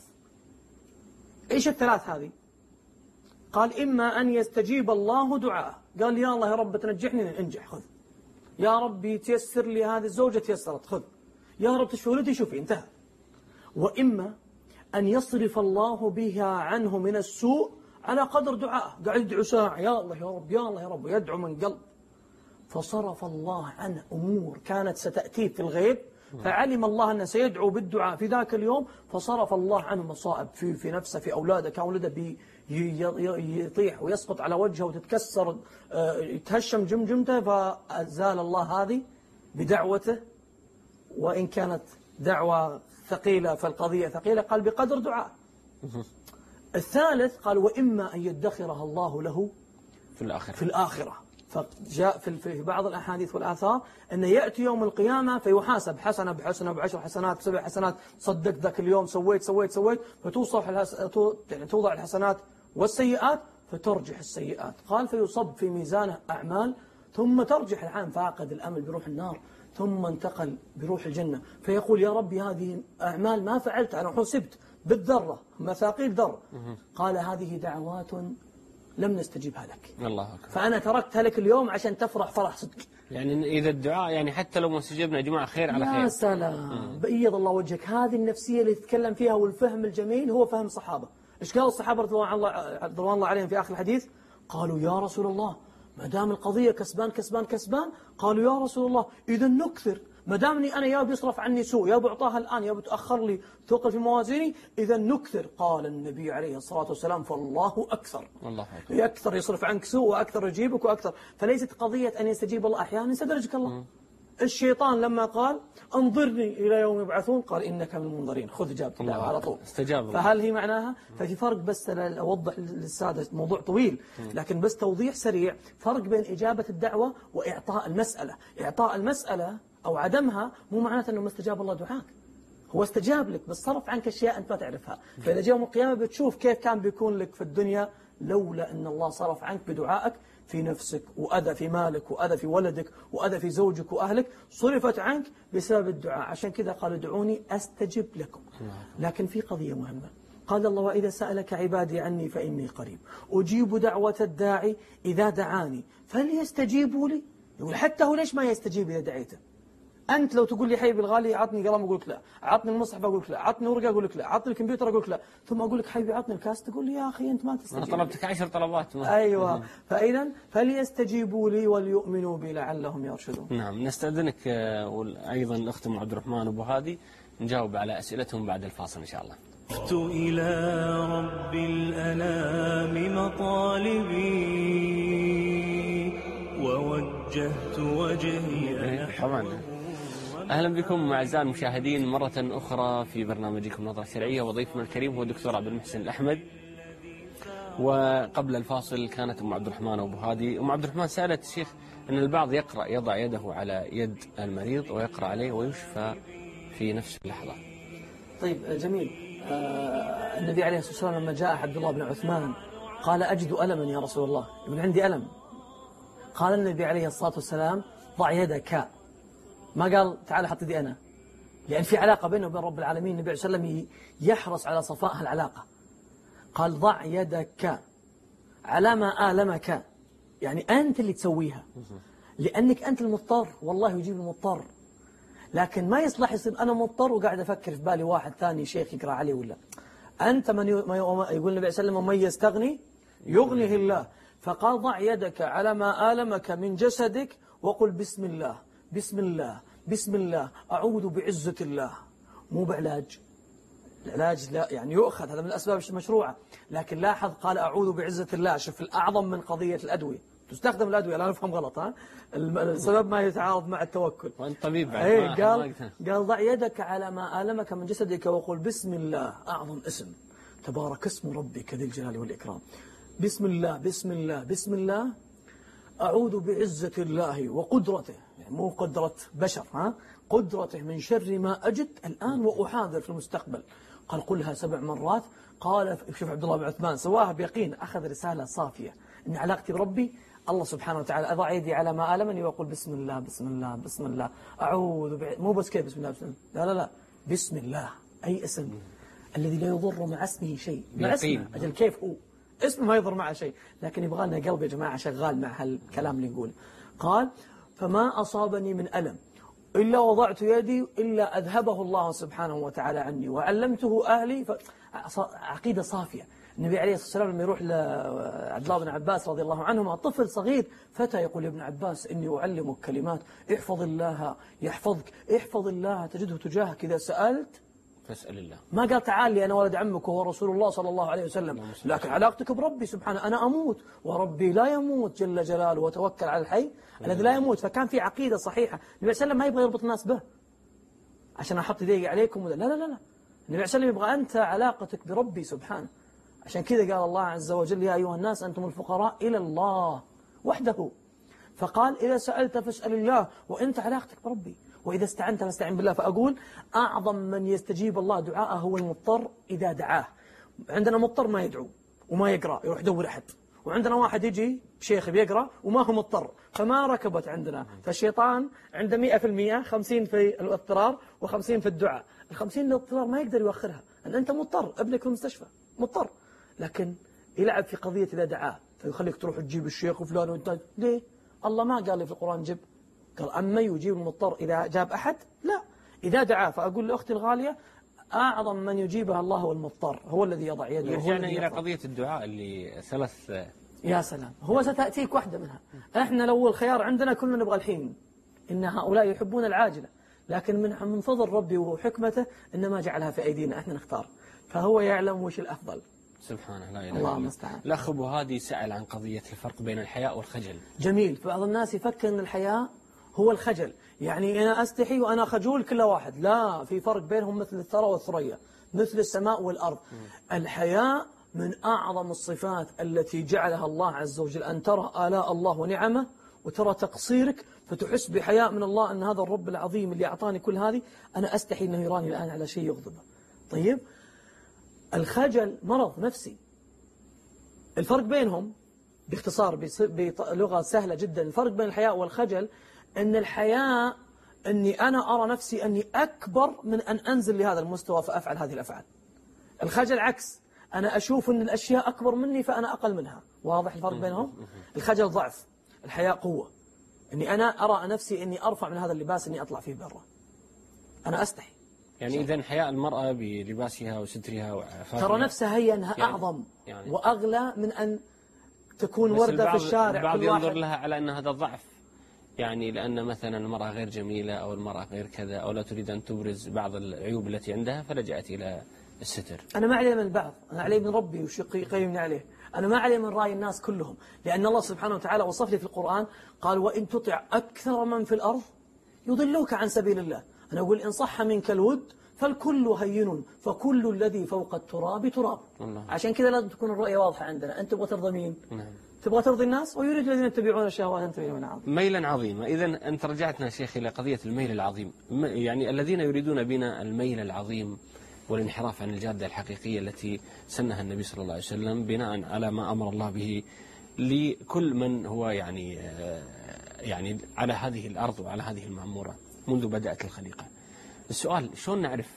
S3: إيش الثلاث هذه؟ قال إما أن يستجيب الله دعاءه، قال يا الله يا رب تنجحني انجح خذ، يا رب تيسر لي هذه الزوجة تيسرت خذ، يا رب تشفي ولدي شوفي انتهى. وإما أن يصرف الله بها عنه من السوء على قدر دعائه، قاعد يدعو ساعة يا الله يا رب يا الله يا رب، يدعو من قلب، فصرف الله عنه أمور كانت ستأتيه في الغيب، فعلم الله أنه سيدعو بالدعاء في ذاك اليوم، فصرف الله عنه مصائب في في نفسه في أولاده، كان ولده بي يطيح ويسقط على وجهه وتتكسر يتهشم جمجمته، فأزال الله هذه بدعوته، وإن كانت دعوة ثقيلة فالقضية ثقيلة، قال بقدر دعاء. الثالث قال وإما أن يدخرها الله له
S2: في الآخرة.
S3: في الآخرة فجاء في بعض الأحاديث والآثار أنه يأتي يوم القيامة فيحاسب حسنة بحسنة بعشر حسنات بسبع حسنات، صدقت ذاك اليوم سويت سويت سويت، فتوصف يعني توضع الحسنات والسيئات فترجح السيئات. قال فيصب في ميزانه أعمال ثم ترجح العام، فاقد الأمل بروح النار ثم انتقل بروح الجنة، فيقول يا ربي هذه أعمال ما فعلتها، أنا حسبت بالذرة مثاقيل ذرة. قال هذه دعوات لم نستجيبها لك،
S2: الله أكبر،
S3: فأنا تركتها لك اليوم عشان تفرح فرح صدق.
S2: يعني إذا الدعاء يعني حتى لو ما استجبنا يا جماعة خير على خير.
S3: يا سلام، بيض الله وجهك. هذه النفسية اللي تتكلم فيها والفهم الجميل هو فهم الصحابة. إيش قالوا الصحابة رضوان الله رضوان الله عليهم في آخر الحديث؟ قالوا يا رسول الله ما دام القضية كسبان كسبان كسبان، قالوا يا رسول الله إذا نكثر، ما دامني أنا يا بيصرف عني سوء يا بعطاها الآن يا بتأخر لي ثقل في موازيني، إذا نكثر. قال النبي عليه الصلاة والسلام فالله أكثر،
S2: الله أكثر،
S3: أكثر يصرف عنك سوء وأكثر يجيبك وأكثر. فليست قضية أن يستجيب الله أحيانا، يستدرجك الله. الشيطان لما قال انظرني إلى يوم يبعثون قال إنك من المنظرين، خذ جابت الله على طول،
S2: استجاب.
S3: فهل هي معناها؟ ففي فرق، بس أوضح للسادة، موضوع طويل لكن بس توضيح سريع. فرق بين إجابة الدعوة وإعطاء المسألة. إعطاء المسألة أو عدمها مو معناته أنه ما استجاب الله دعاك، هو استجاب لك بس صرف عنك أشياء أنت ما تعرفها. فإذا جاء يوم القيامة بتشوف كيف كان بيكون لك في الدنيا لولا أن الله صرف عنك بدعائك في نفسك، وأذى في مالك، وأذى في ولدك، وأذى في زوجك وأهلك، صرفت عنك بسبب الدعاء. عشان كذا قال ادعوني أستجب لكم. لكن في قضية مهمة، قال الله وإذا سألك عبادي عني فإني قريب أجيب دعوة الداعي إذا دعاني فليستجيبوا لي. يقول حتى هو ليش ما يستجيب إذا دعيته؟ أنت لو تقول لي حبيبي الغالي عطني قلم أقول لك لا، عطني المصحف أقول لك لا، عطني ورقة أقول لك لا، عطني الكمبيوتر أقول لك لا، ثم أقول لك حبيبي عطني الكاس تقول لي يا أخي أنت ما تستجيب،
S2: أنا طلبتك عشر طلبات.
S3: أيوة. فإذا فليستجيبوا لي وليؤمنوا بي لعلهم يرشدون.
S2: نعم، نستأذنك وأيضا الأخت أم عبد الرحمن أبو هادي نجاوب على أسئلتهم بعد الفاصل إن شاء الله.
S4: وقفت إلى رب الأنام مطالبي ووجهت وجهي نحو.
S2: أهلا بكم أعزائي المشاهدين مرة أخرى في برنامجكم نظرة شرعية، وضيفنا الكريم هو الدكتور عبد المحسن الأحمد. وقبل الفاصل كانت أم عبد الرحمن أبو هادي. أم عبد الرحمن سألت الشيخ أن البعض يقرأ يضع يده على يد المريض ويقرأ عليه ويشفى في نفس اللحظة.
S3: طيب جميل. آه النبي عليه الصلاة والسلام لما جاء عبد الله بن عثمان قال أجد ألما يا رسول الله، يقول عندي ألم. قال النبي عليه الصلاة والسلام ضع يدك، ما قال تعال حط يدي أنا، لأن في علاقة بينه وبين رب العالمين. النبي عليه الصلاة والسلام يحرص على صفاء العلاقة. قال ضع يدك على ما آلمك، يعني أنت اللي تسويها لأنك أنت المضطر، والله يجيب المضطر. لكن ما يصلح يصير أنا مضطر وقاعد أفكر في بالي واحد ثاني شيخ يقرأ عليه ولا أنت من يقول النبي عليه الصلاة والسلام ومن يستغني يغنيه الله. فقال ضع يدك على ما آلمك من جسدك وقل بسم الله بسم الله بسم الله أعوذ بعزة الله. مو بعلاج، العلاج لا يعني يؤخذ، هذا من الأسباب المشروعة، لكن لاحظ قال أعوذ بعزة الله. شوف الأعظم من قضية الأدوية، تستخدم الأدوية لا نفهم غلط، ها السبب ما يتعارض مع التوكل.
S2: وأنت طبيب بعد.
S3: أيه قال قال ضع يدك على ما آلمك من جسدك وقل بسم الله، أعظم اسم، تبارك اسم ربك ذي الجلال والإكرام. بسم الله بسم الله بسم الله أعوذ بعزة الله وقدرته، يعني مو قدرة بشر، ها قدرته من شر ما أجد الآن وأحاذر في المستقبل. قال قلها سبع مرات. قال شوف عبد الله بن عثمان سواها بيقين، أخذ رسالة صافية إن علاقتي بربي الله سبحانه وتعالى. أضع يدي على ما آلمني وأقول بسم الله بسم الله بسم الله أعوذ ب... مو بس كيف بسم الله بسم الله، لا لا لا بسم الله، أي اسم الذي لا يضر مع اسمه شيء، مع اسمه أجل كيف هو اسمه ما يضر معه شيء، لكن يبغى لنا قلب يا جماعة شغال مع هالكلام اللي نقوله. قال فما أصابني من ألم إلا وضعت يدي إلا أذهبه الله سبحانه وتعالى عني وعلمته أهلي. ف... عقيدة صافية. النبي عليه الصلاة والسلام لما يروح لعبد الله بن عباس رضي الله عنهما طفل صغير فتى يقول يا ابن عباس إني أعلمك كلمات احفظ الله يحفظك، احفظ الله تجده تجاهك، إذا سألت
S2: فاسأل الله. ما
S3: قال تعال لي أنا ولد عمك وهو رسول الله صلى الله عليه وسلم، لكن علاقتك بربي سبحانه. أنا أموت وربي لا يموت جل جلاله وتوكل على الحي الذي لا يموت. فكان في عقيدة صحيحة. النبي عليه الصلاة والسلام ما يبغى يربط الناس به عشان أحط يدي عليكم، لا لا لا لا. النبي عليه الصلاة والسلام يبغى أنت علاقتك بربي سبحانه. عشان كذا قال الله عز وجل يا أيها الناس أنتم الفقراء إلى الله وحده. فقال إذا سألت فاسأل الله، وأنت علاقتك بربي، وإذا استعنت فاستعن بالله. فأقول أعظم من يستجيب الله دعاءه هو المضطر إذا دعاه. عندنا مضطر ما يدعو وما يقرأ، يروح يدور أحد، وعندنا واحد يجي شيخ بيقرأ وما هو مضطر، فما ركبت عندنا. فالشيطان عنده مئة في المئة، خمسين في الاضطرار وخمسين في الدعاء. الخمسين الاضطرار ما يقدر يوخرها، أن أنت مضطر، ابنك في المستشفى مضطر، لكن يلعب في قضية إذا دعاه فيخليك تروح تجيب الشيخ وفلان وانت. ليه؟ الله ما قال لي في القرآن جب، قال أما يجيب المضطر إذا جاب أحد؟ لا، إذا دعاه. فأقول لأختي الغالية أعظم من يجيبها الله هو المضطر، هو الذي يضع يده.
S2: يرجعنا إلى قضية الدعاء اللي ثلاث.
S3: يا سلام، هو ستأتيك واحدة منها. احنا لو الخيار عندنا كلنا نبغى الحين، إن هؤلاء يحبون العاجلة، لكن من من فضل ربي وحكمته إنما جعلها في أيدينا، احنا نختار، فهو يعلم وش الأفضل.
S2: سبحانه، لا إله
S3: الله
S2: إلا
S3: المستعان.
S2: الأخ أبو هادي سأل عن قضية الفرق بين الحياء والخجل.
S3: جميل. بعض الناس يفكر أن الحياء هو الخجل، يعني أنا أستحي وأنا خجول كل واحد. لا، في فرق بينهم مثل الثرى والثريا، مثل السماء والأرض. م. الحياء من أعظم الصفات التي جعلها الله عز وجل، أن ترى آلاء الله ونعمه وترى تقصيرك فتحس بحياء من الله، أن هذا الرب العظيم اللي أعطاني كل هذه أنا أستحي أنه يراني الآن على شيء يغضبه. طيب، الخجل مرض نفسي. الفرق بينهم باختصار بلغة سهلة جدا، الفرق بين الحياء والخجل أن الحياء أني أنا أرى نفسي أني أكبر من أن أنزل لهذا المستوى فأفعل هذه الأفعال. الخجل عكس، أنا أشوف أن الأشياء أكبر مني فأنا أقل منها. واضح الفرق بينهم؟ الخجل ضعف، الحياء قوة. أني أنا أرى نفسي أني أرفع من هذا اللباس أني أطلع فيه برا، أنا أستحي.
S2: يعني إذن حياء المرأة بلباسها وسترها وعفافها
S3: ترى نفسها هي أنها يعني أعظم يعني وأغلى من أن تكون وردة في الشارع.
S2: البعض ينظر لها على أن هذا ضعف، يعني لأن مثلا المرأة غير جميلة أو المرأة غير كذا أو لا تريد أن تبرز بعض العيوب التي عندها فلجأت إلى الستر.
S3: أنا ما علي من البعض، أنا علي من ربي وشقي قيمني عليه. أنا ما علي من رأي الناس كلهم، لأن الله سبحانه وتعالى وصف لي في القرآن قال وإن تطع أكثر من في الأرض يضلوك عن سبيل الله. أنا أقول إن صح منك الود فالكل هين فكل الذي فوق التراب تراب. الله. عشان كذا لازم تكون الرؤية واضحة عندنا. أنت تبغى ترضى مين؟ نعم. تبغى ترضي الناس، ويريد الذين يتبعون الشهوات أن تميلوا عظيم.
S2: ميلا عظيما. إذن أنت رجعتنا شيخ إلى قضية الميل العظيم، يعني الذين يريدون بنا الميل العظيم والانحراف عن الجادة الحقيقية التي سنها النبي صلى الله عليه وسلم بناء على ما أمر الله به لكل من هو يعني يعني على هذه الأرض وعلى هذه المعمورة منذ بدأت الخليقة. السؤال شلون نعرف؟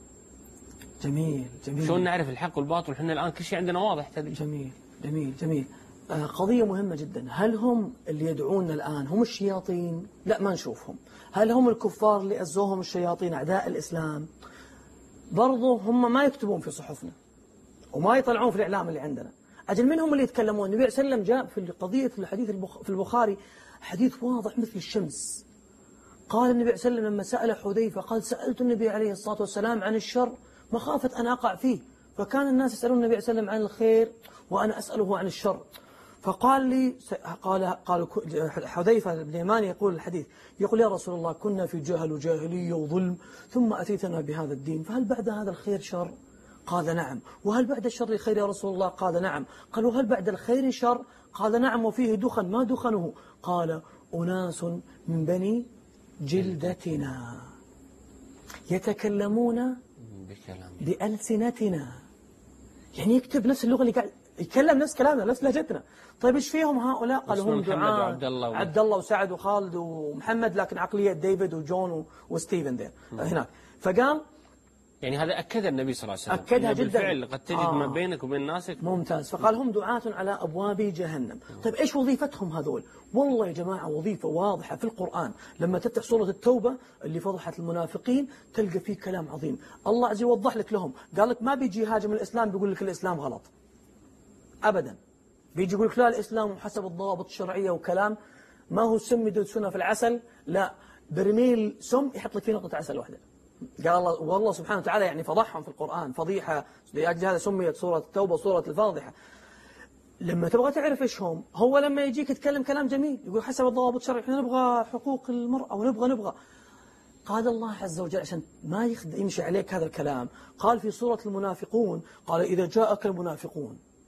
S3: جميل جميل.
S2: شلون نعرف الحق والباطل؟ احنا الآن كل شيء عندنا واضح تدري.
S3: جميل جميل جميل. آه قضية مهمة جدا. هل هم اللي يدعون الآن هم الشياطين؟ لا، ما نشوفهم. هل هم الكفار اللي أزوهم الشياطين أعداء الإسلام؟ برضو هم ما يكتبون في صحفنا وما يطلعون في الإعلام اللي عندنا. أجل منهم اللي يتكلمون. النبي صلى الله عليه وسلم جاء في قضية الحديث في البخاري حديث واضح مثل الشمس. قال النبي صلى الله عليه وسلم لما سأل حذيفة قال سألت النبي عليه الصلاة والسلام عن الشر مخافة أن أقع فيه، فكان الناس يسألون النبي صلى الله عليه وسلم عن الخير وأنا أسأله عن الشر. فقال لي قال قال حذيفة بن يمان يقول الحديث يقول يا رسول الله كنا في جهل وجاهلية وظلم ثم أتيتنا بهذا الدين، فهل بعد هذا الخير شر؟ قال نعم. وهل بعد الشر خير يا رسول الله؟ قال نعم. قال وهل بعد الخير شر؟ قال نعم وفيه دخن، ما دخنه؟ قال أناس من بني جلدتنا يتكلمون بألسنتنا، يعني يكتب نفس اللغة اللي قاعد يتكلم نفس كلامنا نفس لهجتنا. طيب ايش فيهم هؤلاء؟ قالوا هم دعاء عبد الله عبد الله وسعد وخالد ومحمد، لكن عقلية ديفيد وجون وستيفن ذي هناك. فقال
S2: يعني هذا أكد النبي صلى الله عليه وسلم
S3: أكدها جدا
S2: بالفعل قد تجد آه. ما بينك وبين ناسك.
S3: ممتاز. فقال هم دعاة على أبواب جهنم. طيب إيش وظيفتهم هذول؟ والله يا جماعة وظيفة واضحة في القرآن. لما تفتح سورة التوبة اللي فضحت المنافقين تلقى فيه كلام عظيم. الله عز وجل يوضح لك لهم، قال لك ما بيجي هاجم الإسلام بيقول لك الإسلام غلط أبدا. بيجي يقول لك لا الإسلام حسب الضوابط الشرعية وكلام ما هو سم يدسونه في العسل، لا برميل سم يحط لك فيه نقطة عسل واحدة. قال الله والله سبحانه وتعالى يعني فضحهم في القرآن فضيحة، لأجل هذا سميت سورة التوبة سورة الفاضحة. لما تبغى تعرف إيش هم، هو لما يجيك يتكلم كلام جميل يقول حسب الضوابط الشرعية احنا نبغى حقوق المرأة ونبغى نبغى قال الله عز وجل عشان ما يمشي عليك هذا الكلام قال في سورة المنافقون قال إذا جاءك المنافقون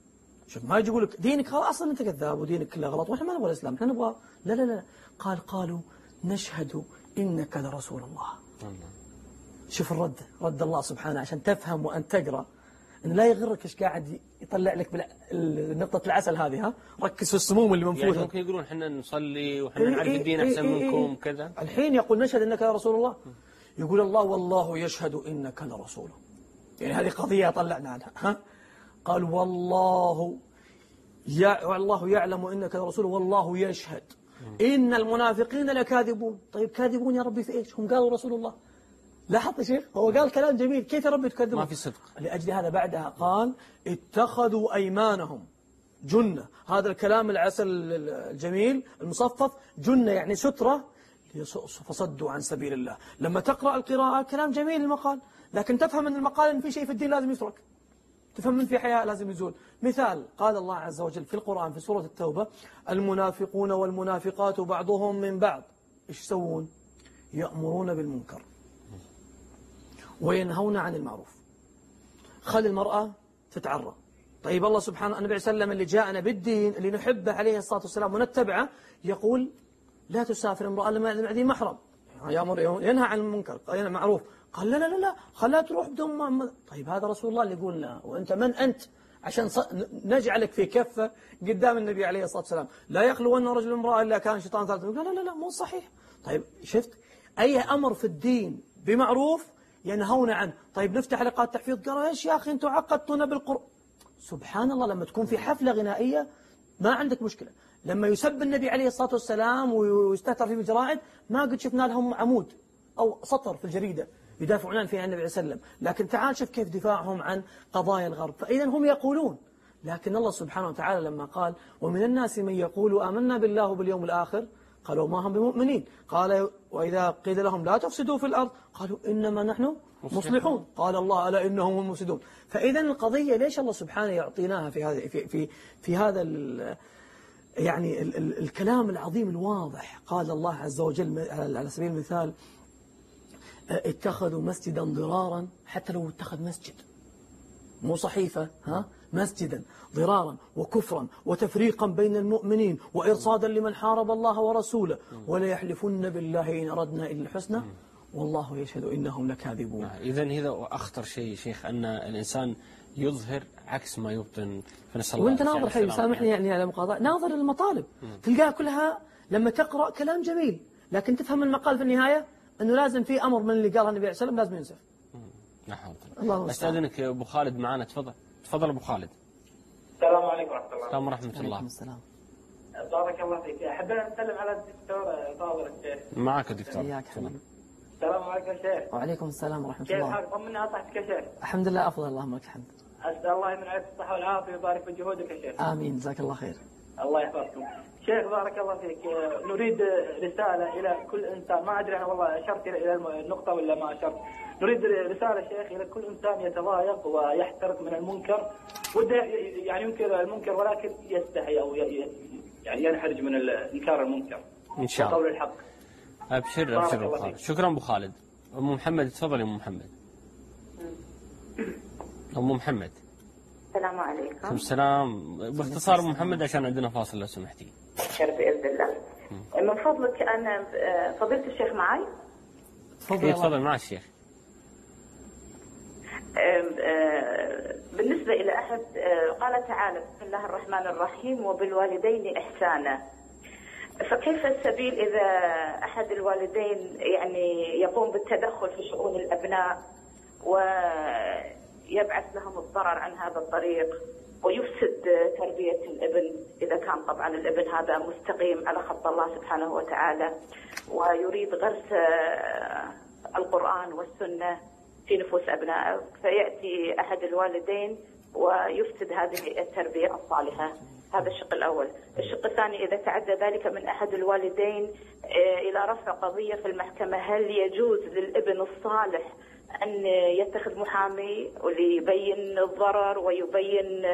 S3: شوف ما يجي يقول لك دينك أصلا أنت كذاب ودينك كله غلط وإحنا ما نبغى الإسلام، إحنا نبغى لا لا لا. قال قالوا نشهد إنك لرسول الله. شوف الرد، رد الله سبحانه عشان تفهم وأن تقرأ إن لا يغرك إيش قاعد يطلع لك نقطة العسل هذه. ها ركز في السموم اللي منفوذة.
S2: يعني ممكن يقولون إحنا نصلي وإحنا نعرف الدين أحسن منكم كذا.
S3: الحين يقول نشهد إنك لرسول الله، يقول الله والله يشهد إنك لرسوله. يعني هذه قضية طلعنا عنها. ها قال والله يا والله يعلم إنك لرسوله والله يشهد إن المنافقين لكاذبون. طيب كاذبون يا ربي في إيش؟ هم قالوا رسول الله. لاحظت يا شيخ هو قال كلام جميل، كيف يا ربي تكذبون؟
S2: ما في صدق.
S3: لأجل هذا بعدها قال اتخذوا أيمانهم جنة. هذا الكلام العسل الجميل المصفف جنة يعني سترة فصدوا عن سبيل الله. لما تقرأ القراءة كلام جميل المقال، لكن تفهم أن المقال إن في شيء في الدين لازم يترك، تفهم من في حياة لازم يزول. مثال قال الله عز وجل في القرآن في سورة التوبة المنافقون والمنافقات بعضهم من بعض إيش يسوون؟ يأمرون بالمنكر وينهون عن المعروف. خلي المرأة تتعرى. طيب الله سبحانه النبي صلى الله عليه وسلم اللي جاءنا بالدين اللي نحبه عليه الصلاة والسلام ونتبعه يقول لا تسافر امرأة لما ذي محرم، يأمر ينهى عن المنكر ينهى المعروف. قال لا لا لا لا خلها تروح بدون ما. طيب هذا رسول الله اللي يقول لا، وأنت من أنت عشان نجعلك في كفة قدام النبي عليه الصلاة والسلام؟ لا يخلون رجل امرأة إلا كان شيطان ثالث. قال لا لا لا مو صحيح. طيب شفت أي أمر في الدين بمعروف ينهون عنه. طيب نفتح حلقات تحفيظ، قالوا ايش يا أخي أنتم عقدتونا بالقرآن. سبحان الله لما تكون في حفلة غنائية ما عندك مشكلة، لما يسب النبي عليه الصلاة والسلام ويستهتر فيه بالجرائد ما قد شفنا لهم عمود أو سطر في الجريدة يدافعون عن فيها النبي عليه الصلاة والسلام. لكن تعال شوف كيف دفاعهم عن قضايا الغرب. فإذا هم يقولون، لكن الله سبحانه وتعالى لما قال ومن الناس من يقول آمنا بالله وباليوم الآخر قالوا ما هم بمؤمنين. قال وإذا قيل لهم لا تفسدوا في الأرض قالوا إنما نحن مصلحون. قال الله ألا إنهم هم المفسدون. فإذا القضية ليش الله سبحانه يعطيناها في هذا في في في هذا يعني ال ال الكلام العظيم الواضح. قال الله عز وجل على سبيل المثال اتخذوا مسجدا ضرارا، حتى لو اتخذ مسجد مو صحيفة ها مسجدا ضرارا وكفرا وتفريقا بين المؤمنين وإرصادا لمن حارب الله ورسوله ولا يحلفن بالله إن أردنا إلا الحسنى والله يشهد إنهم لكاذبون.
S2: إذن هذا أخطر شيء شيخ أن الإنسان يظهر عكس ما يبطن. فنسأل الله.
S3: وأنت ناظر حبيبي سامحني يعني على مقاطعة، ناظر المطالب تلقاها كلها لما تقرأ كلام جميل، لكن تفهم المقال في النهاية أنه لازم في أمر من اللي قالها النبي عليه الصلاة والسلام لازم ينسف.
S2: لا حول ولا قوة. أستاذنك أبو خالد معنا، تفضل. تفضل أبو خالد.
S8: السلام عليكم ورحمة الله.
S2: السلام ورحمة الله.
S3: السلام.
S8: بارك الله فيك. أحب أن أسلم على الدكتور فاضل الشيخ.
S2: معك الدكتور.
S3: حياك حبيبي.
S8: السلام عليكم يا شيخ.
S3: وعليكم السلام ورحمة
S8: الله.
S3: كيف
S8: حالك؟ طمنا أصحتك يا شيخ.
S3: الحمد لله أفضل اللهم لك الحمد.
S8: أسأل الله يمن عليك الصحة والعافية ويبارك في جهودك يا شيخ.
S3: آمين جزاك الله خير.
S8: الله يحفظكم. شيخ بارك الله فيك، نريد رسالة إلى كل إنسان، ما أدري أنا والله أشرت إلى النقطة ولا ما أشرت. نريد رسالة شيخ إلى كل إنسان يتضايق ويحترق من المنكر، وده يعني ينكر المنكر ولكن يستحي أو يعني ينحرج من إنكار المنكر.
S2: إن شاء الله.
S8: وقول الحق.
S2: أبشر أبشر أبو خالد. شكرا أبو خالد. أم محمد تفضل يا أم محمد. أم محمد.
S9: السلام عليكم.
S2: السلام. باختصار أم محمد عشان عندنا فاصل لو سمحتي.
S9: خير بإذن الله. من فضلك أنا فضيلة الشيخ معي؟
S2: تفضل. تفضل مع الشيخ.
S9: بالنسبة إلى أحد قال تعالى بسم الله الرحمن الرحيم وبالوالدين إحسانا، فكيف السبيل إذا أحد الوالدين يعني يقوم بالتدخل في شؤون الأبناء ويبعث لهم الضرر عن هذا الطريق ويفسد تربية الابن، إذا كان طبعا الابن هذا مستقيم على خط الله سبحانه وتعالى ويريد غرس القرآن والسنة في نفوس أبنائه، فيأتي أحد الوالدين ويفسد هذه التربية الصالحة. هذا الشق الأول. الشق الثاني إذا تعدى ذلك من أحد الوالدين إلى رفع قضية في المحكمة، هل يجوز للابن الصالح أن يتخذ محامي وليبين الضرر ويبين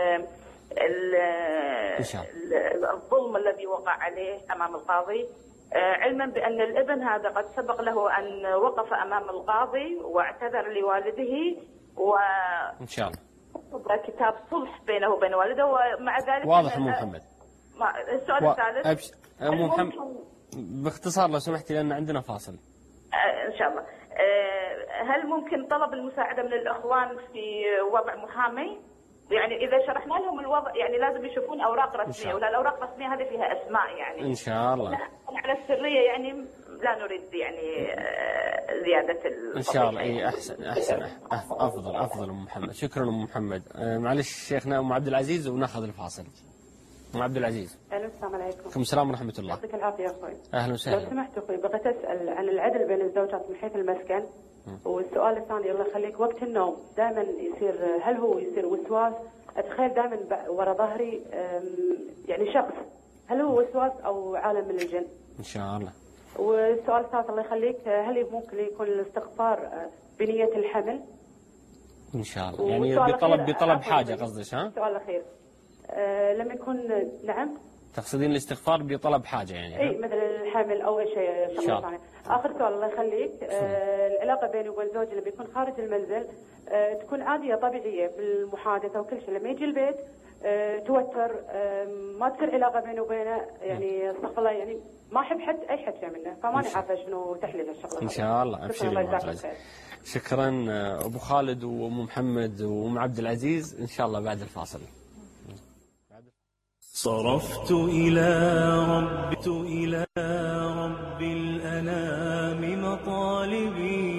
S9: الظلم الذي وقع عليه أمام القاضي، علما بأن الابن هذا قد سبق له أن وقف أمام القاضي واعتذر لوالده و
S2: إن شاء الله
S9: كتاب صلح بينه وبين والده، ومع ذلك
S2: واضح أم محمد.
S9: السؤال و... الثالث
S2: أبش... أم محمد باختصار لو سمحتي لأن عندنا فاصل.
S9: آه إن شاء الله. آه هل ممكن طلب المساعدة من الأخوان في وضع محامي؟ يعني إذا شرحنا لهم الوضع يعني لازم يشوفون أوراق رسمية، ولا الأوراق الرسمية هذه فيها أسماء يعني.
S2: إن شاء الله.
S9: على السرية يعني لا نريد يعني زيادة القضية.
S2: إن شاء الله. إيه أحسن أحسن أفضل أفضل أم محمد. شكرا أم محمد. معلش شيخنا أم عبد العزيز وناخذ الفاصل. أم عبد العزيز.
S10: السلام عليكم.
S2: وعليكم السلام ورحمة الله.
S10: يعطيك العافية يا أخوي.
S2: أهلا وسهلا.
S10: لو سمحت أخوي بغيت أسأل عن العدل بين الزوجات من حيث المسكن. والسؤال الثاني الله يخليك، وقت النوم دائما يصير، هل هو يصير وسواس؟ أتخيل دائما ورا ظهري يعني شخص، هل هو وسواس أو عالم من الجن؟
S2: إن شاء الله.
S10: والسؤال الثالث الله يخليك، هل ممكن يكون الاستغفار بنية الحمل؟
S2: إن شاء الله. يعني بطلب بطلب حاجة قصدك ها؟
S10: السؤال الأخير أه لما يكون نعم؟
S2: تقصدين الاستغفار بطلب حاجة يعني؟
S10: اي مثل الحمل او اي شيء شغله ثانيه. اخر سؤال الله يخليك، آه العلاقه بيني وبين زوجي لما يكون خارج المنزل آه تكون عاديه طبيعيه بالمحادثه وكل شيء، لما يجي البيت آه توتر، آه ما تصير علاقه بيني وبينه، يعني استغفر الله يعني ما احب حد اي حد شيء منه، فماني عارفه شنو تحليل الشغله.
S2: ان شاء الله. ابشري. شكرا ابو خالد وام محمد وام عبد العزيز. ان شاء الله بعد الفاصل.
S4: صرفت إلى ربت إلى رب الأنام مطالبي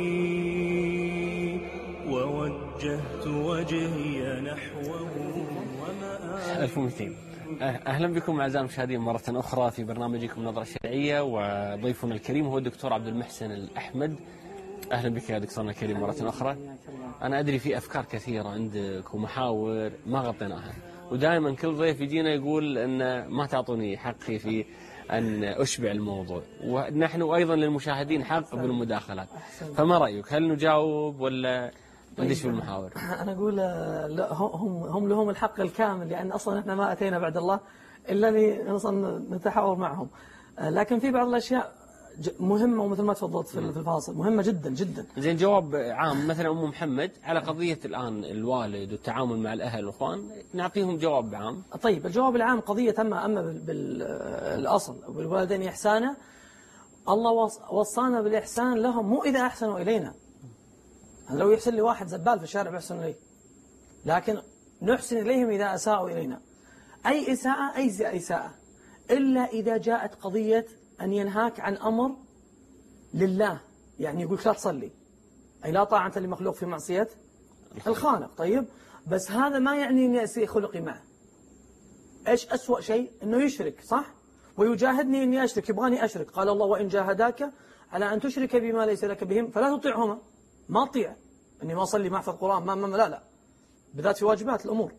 S4: ووجهت وجهي نحوه ومآبي.
S2: ألف ومئتين. أهلا بكم أعزائي المشاهدين مرة أخرى في برنامجكم نظرة شرعية، وضيفنا الكريم هو الدكتور عبد المحسن الأحمد. أهلا بك يا دكتورنا الكريم مرة أخرى. أنا أدري في أفكار كثيرة عندك ومحاور ما غطيناها، ودائما كل ضيف يجينا يقول أن ما تعطوني حقي في أن أشبع الموضوع، ونحن أيضا للمشاهدين حق بالمداخلات. فما رأيك، هل نجاوب ولا ندش بالمحاور؟
S3: أنا أقول لا، هم هم لهم الحق الكامل، لأن أصلا إحنا ما أتينا بعد الله إلا نتحاور معهم. لكن في بعض الأشياء مهمة، ومثل ما تفضلت في الفاصل مهمة جدا جدا.
S2: زين، جواب عام مثلا أم محمد على قضية الآن الوالد والتعامل مع الأهل والأخوان، نعطيهم جواب عام.
S3: طيب الجواب العام قضية أما أما بالأصل بالوالدين إحسانا، الله وصانا بالإحسان لهم، مو إذا أحسنوا إلينا. لو يحسن لي واحد زبال في الشارع بحسن إليه، لكن نحسن إليهم إذا أساءوا إلينا. أي إساءة أي إساءة إلا إذا جاءت قضية أن ينهاك عن أمر لله، يعني يقول لا تصلي، أي لا طاعة لمخلوق في معصية الخالق. طيب بس هذا ما يعني أني أسيء خلقي معه. إيش أسوأ شيء؟ أنه يشرك، صح؟ ويجاهدني أني أشرك، يبغاني أشرك. قال الله وإن جاهداك على أن تشرك بما ليس لك بهم فلا تطيعهما. ما أطيع أني ما أصلي، ما أحفظ القرآن، ما, ما لا لا بالذات في واجبات الأمور.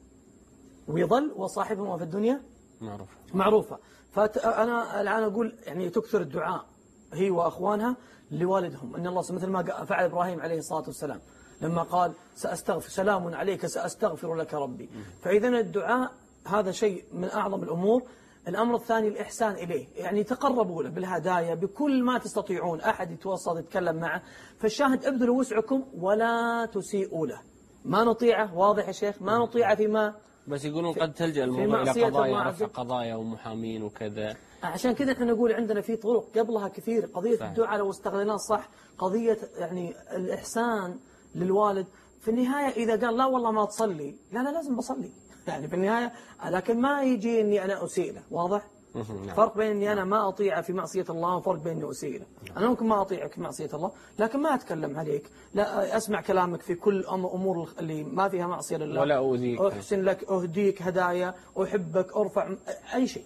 S3: ويظل وصاحبهما في الدنيا
S2: معروفة
S3: معروفة. فأنا الآن أقول يعني تكثر الدعاء هي وأخوانها لوالدهم، أن الله مثل ما فعل إبراهيم عليه الصلاة والسلام لما قال سأستغفر سلام عليك سأستغفر لك ربي. فإذا الدعاء هذا شيء من أعظم الأمور. الأمر الثاني الإحسان إليه، يعني تقربوا له بالهدايا بكل ما تستطيعون. أحد يتوسط يتكلم معه، فالشاهد ابذلوا وسعكم ولا تسيئوا له. ما نطيعه، واضح يا شيخ، ما نطيعه فيما
S2: بس يقولون قد تلجأ الموضوع إلى قضايا رفع قضايا ومحامين وكذا.
S3: عشان كذا احنا نقول عندنا في طرق قبلها كثير. قضية فهم. الدعاء لو استغلناه صح، قضية يعني الإحسان للوالد. في النهاية إذا قال لا والله ما تصلي، لا لا لازم بصلي يعني في النهاية، لكن ما يجي إني أنا أسيء له. واضح؟ فرق بين إني أنا ما أطيعه في معصية الله وفرق بين إني أسيء له. أنا ممكن ما أطيعك في معصية الله لكن ما أتكلم عليك، لا أسمع كلامك في كل أمور اللي ما فيها معصية لله،
S2: ولا أؤذيك،
S3: أحسن لك، أهديك هدايا، أحبك، أرفع أي شيء.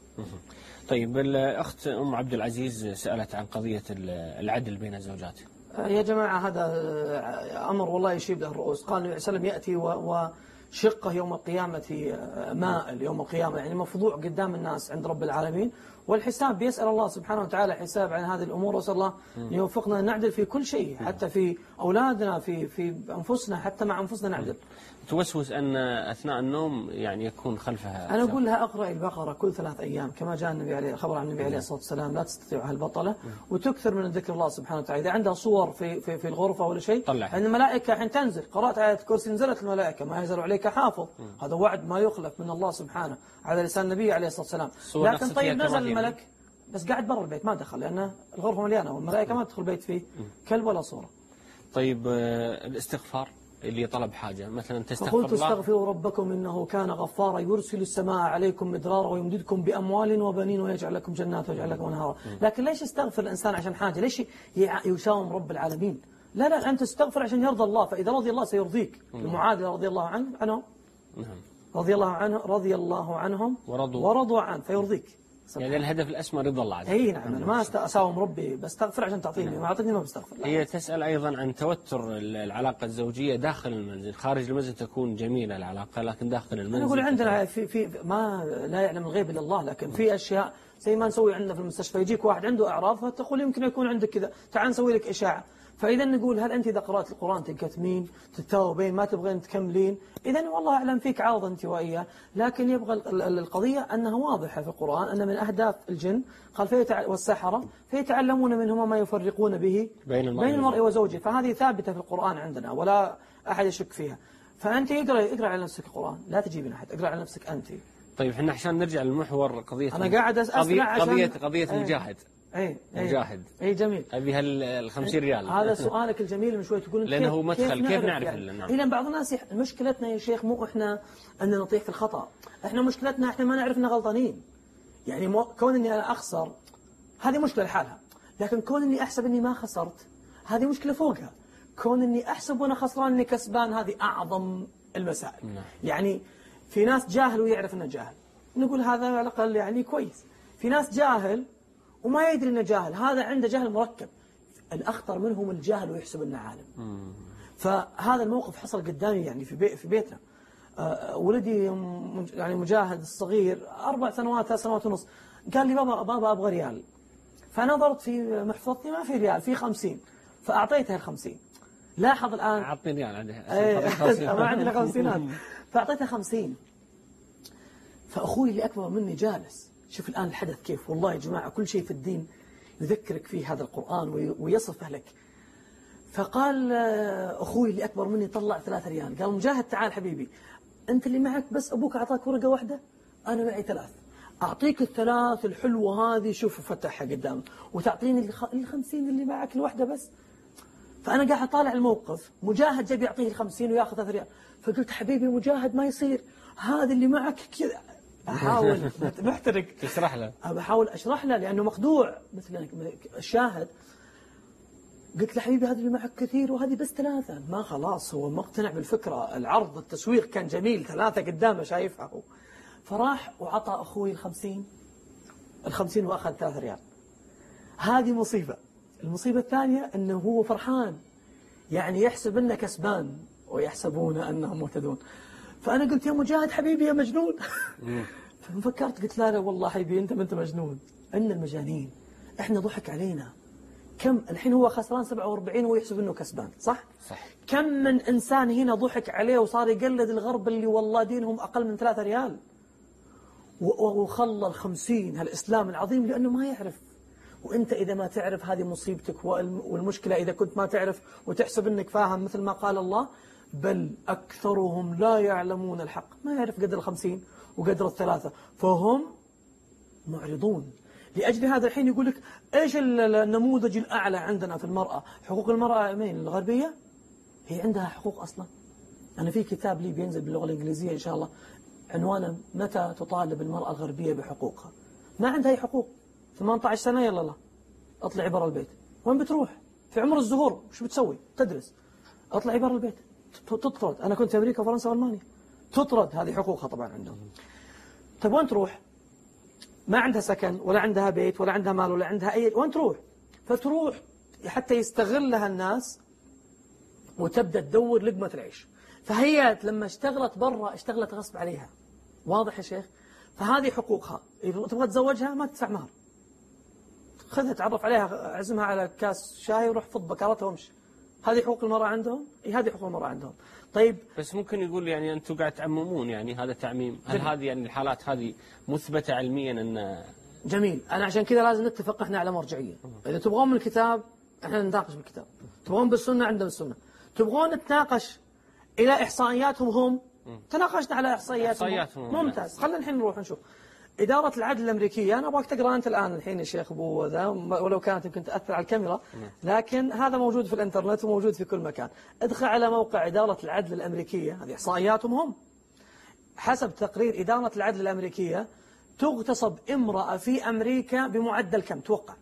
S2: طيب الأخت أم عبد العزيز سألت عن قضية العدل بين الزوجات.
S3: يا جماعة هذا أمر والله يشيب له الرؤوس. قال النبي صلى الله عليه وسلم يأتي شقه يوم القيامة مائل يوم القيامة، يعني مفضوع قدام الناس عند رب العالمين، والحساب بيسأل الله سبحانه وتعالى حساب عن هذه الأمور. وصلى الله أن يوفقنا نعدل في كل شيء، حتى في أولادنا، في في أنفسنا، حتى مع أنفسنا نعدل.
S2: توسوس أن أثناء النوم يعني يكون خلفها،
S3: أنا أقول لها أقرأ البقرة كل ثلاث أيام كما جاء النبي عليه خبر عن النبي عليه الصلاة والسلام، لا تستطيعها البطلة، وتكثر من ذكر الله سبحانه وتعالى. إذا عندها صور في في في الغرفة ولا شيء،
S2: طلعها.
S3: أن الملائكة حين تنزل، قرأت آية الكرسي نزلت الملائكة، ما ينزل عليك حافظ، هذا وعد ما يخلف من الله سبحانه على لسان النبي عليه الصلاة والسلام. لكن طيب نزل الملك بس قاعد برا البيت ما دخل، لأن الغرفة مليانة والملائكة ما تدخل البيت فيه كلب ولا صورة.
S2: طيب الاستغفار اللي طلب حاجة مثلا تستغفر الله،
S3: فقلت استغفروا ربكم إنه كان غفارا يرسل السماء عليكم مدرارا ويمددكم بأموال وبنين ويجعل لكم جنات ويجعل لكم أنهارا. لكن ليش يستغفر الإنسان عشان حاجة؟ ليش يساوم رب العالمين؟ لا لا، أنت تستغفر عشان يرضى الله، فإذا رضي الله سيرضيك. المعادلة رضي الله عنه عنهم رضي الله عنه رضي الله عنهم
S2: ورضوا,
S3: ورضوا عنه فيرضيك.
S2: يعني الهدف الأسمى رضا الله عز وجل.
S3: اي نعم، ما اساوم ربي بستغفر عشان تعطيني، ما اعطيني ما بستغفر.
S2: هي تسأل أيضا عن توتر العلاقة الزوجية داخل المنزل، خارج المنزل تكون جميلة العلاقة، لكن داخل المنزل
S3: أنا أقول عندنا في في ما لا يعلم الغيب إلا الله، لكن في أشياء زي ما نسوي عندنا في المستشفى، يجيك واحد عنده أعراض فتقول يمكن يكون عندك كذا، تعال نسوي لك إشاعة. فإذا نقول هل أنت إذا قرأت القرآن تنكتمين تتوبين ما تبغين تكملين؟ إذا والله أعلم فيك عوض أنت وإياه، لكن يبغى القضية أنها واضحة في القرآن أن من أهداف الجن قال فيتع... والسحرة فيتعلمون منهما ما يفرقون به بين المرء, بين المرء وزوجه، فهذه ثابتة في القرآن عندنا ولا أحد يشك فيها. فأنت اقرأ اقرأ على نفسك القرآن، لا تجيبين أحد، اقرأ على نفسك أنت.
S2: طيب احنا عشان نرجع للمحور قضية
S3: أنا قاعد أسمع
S2: قضية
S3: عشان
S2: قضية, قضية
S3: ايه
S2: مجاهد
S3: اي
S2: مجاهد
S3: اي جميل
S2: أبي هالخمسين ريال.
S3: هذا سؤالك الجميل من شوي تقول
S2: لأنه هو مدخل
S3: كيف,
S2: كيف نعرف
S3: يعني.
S2: نعم.
S3: إلى بعض الناس يح... مشكلتنا يا شيخ مو إحنا أن نطيح في الخطأ، إحنا مشكلتنا إحنا ما نعرف إننا غلطانين. يعني مو... كون إني أنا أخسر هذه مشكلة لحالها، لكن كون إني أحسب إني ما خسرت هذه مشكلة فوقها. كون إني أحسب وأنا خسران إني كسبان هذه أعظم المسائل. نعم. يعني في ناس جاهل ويعرف إنه جاهل، نقول هذا على الأقل يعني كويس. في ناس جاهل وما يدري انه جاهل، هذا عنده جهل مركب. الأخطر منهم الجاهل ويحسب انه عالم. فهذا الموقف حصل قدامي يعني في بي في بيتنا. أه ولدي يعني مجاهد الصغير أربع سنوات ثلاث سنوات ونص، قال لي بابا بابا أبغى ريال. فنظرت في محفظتي ما في ريال، في خمسين، فأعطيته الخمسين. لاحظ الآن
S2: أعطني ريال عندها
S3: ما عندنا خمسينات، فأعطيته خمسين. فأخوي اللي أكبر مني جالس، شوف الآن الحدث كيف. والله يا جماعة كل شيء في الدين يذكرك فيه هذا القرآن ويصفه لك. فقال أخوي اللي أكبر مني طلع ثلاثة ريال، قال مجاهد تعال حبيبي، أنت اللي معك بس أبوك أعطاك ورقة واحدة، أنا معي ثلاث، أعطيك الثلاث الحلوة هذه شوف فتحها قدام، وتعطيني الخمسين اللي معك الواحدة بس. فأنا قاعد أطالع الموقف، مجاهد جاب يعطيه الخمسين ويأخذ ثلاثة ريال. فقلت حبيبي مجاهد ما يصير، هذا اللي معك كذا. أحاول محترق
S2: تشرح له،
S3: بحاول أشرح له لأنه مخدوع مثل الشاهد. قلت له حبيبي هذا اللي معك كثير وهذه بس ثلاثة. ما خلاص هو مقتنع بالفكرة، العرض التسويق كان جميل، ثلاثة قدامه شايفها هو. فراح وعطى أخوي الخمسين الخمسين وأخذ ثلاثة ريال. هذه مصيبة. المصيبة الثانية أنه هو فرحان، يعني يحسب أنه كسبان ويحسبون أنهم مهتدون. فأنا قلت يا مجاهد حبيبي يا مجنون. ففكرت قلت لا لا والله حبيبي أنت ما أنت مجنون، أن المجانين إحنا ضحك علينا. كم الحين هو خسران سبعة وأربعين ويحسب أنه كسبان، صح؟
S2: صح.
S3: كم من إنسان هنا ضحك عليه وصار يقلد الغرب اللي والله دينهم أقل من ثلاثة ريال، وخلى الخمسين هالإسلام العظيم لأنه ما يعرف. وأنت إذا ما تعرف هذه مصيبتك، والمشكلة إذا كنت ما تعرف وتحسب أنك فاهم مثل ما قال الله، بل أكثرهم لا يعلمون الحق، ما يعرف قدر الخمسين وقدر الثلاثة، فهم معرضون. لأجل هذا الحين يقول لك إيش النموذج الأعلى عندنا في المرأة؟ حقوق المرأة مين؟ الغربية؟ هي عندها حقوق أصلا. أنا في كتاب لي بينزل باللغة الإنجليزية إن شاء الله عنوانه متى تطالب المرأة الغربية بحقوقها. ما عندها أي حقوق. ثمانية عشر سنة يلا لا اطلعي برا البيت. وين بتروح؟ في عمر الزهور وش بتسوي؟ تدرس. اطلعي برا البيت، تطرد. أنا كنت في أمريكا وفرنسا وألمانيا، تطرد. هذه حقوقها طبعا عندهم. طيب وين تروح؟ ما عندها سكن ولا عندها بيت ولا عندها مال ولا عندها أي، وين تروح؟ فتروح حتى يستغلها الناس وتبدأ تدور لقمة العيش. فهي لما اشتغلت برا اشتغلت غصب عليها. واضح يا شيخ؟ فهذه حقوقها. إذا تبغى تزوجها ما تدفع مهر، خذها تعرف عليها، عزمها على كاس شاي وروح فض بكرتها وامشي. هذه حقوق المرأة عندهم؟ إيه هذه حقوق المرأة عندهم. طيب
S2: بس ممكن يقول يعني أنتم قاعد تعممون، يعني هذا تعميم، هل هذه يعني الحالات هذه مثبتة علميا أن؟
S3: جميل. أنا عشان كذا لازم نتفق إحنا على مرجعية. إذا تبغون من الكتاب إحنا نتناقش بالكتاب، تبغون بالسنة عندنا السنة، تبغون نتناقش إلى إحصائياتهم هم، تناقشنا على إحصائياتهم, إحصائياتهم ممتاز. خلينا الحين نروح نشوف إدارة العدل الأمريكية. أنا أبغاك تقرأ أنت الآن الحين يا شيخ أبو ذا، ولو كانت يمكن تأثر على الكاميرا، لكن هذا موجود في الإنترنت وموجود في كل مكان. ادخل على موقع إدارة العدل الأمريكية، هذه إحصائياتهم هم. حسب تقرير إدارة العدل الأمريكية تغتصب امرأة في أمريكا بمعدل كم؟ توقع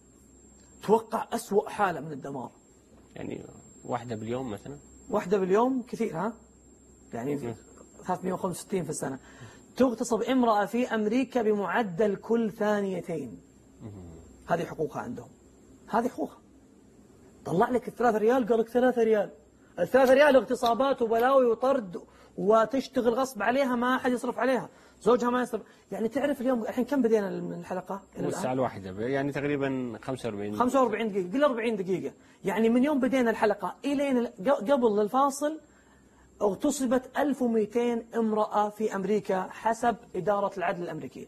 S3: توقع أسوأ حالة من الدمار.
S2: يعني واحدة باليوم مثلا؟
S3: واحدة باليوم كثير، ها؟ يعني ثلاثمئة وخمسة وستين في السنة. تغتصب امرأة في أمريكا بمعدل كل ثانيتين. هذه حقوقها عندهم، هذه حقوقها. طلع لك الثلاثة ريال قال لك ثلاثة ريال، الثلاثة ريال اغتصابات وبلاوي وطرد وتشتغل غصب عليها، ما أحد يصرف عليها، زوجها ما يصرف. يعني تعرف اليوم الحين كم بدينا من الحلقة؟
S2: الساعة الواحدة يعني تقريبا خمسة وأربعين
S3: خمسة وأربعين دقيقة، قل أربعين دقيقة. يعني من يوم بدينا الحلقة إلى قبل الفاصل اغتصبت ألف ومئتين امرأة في أمريكا حسب إدارة العدل الأمريكية.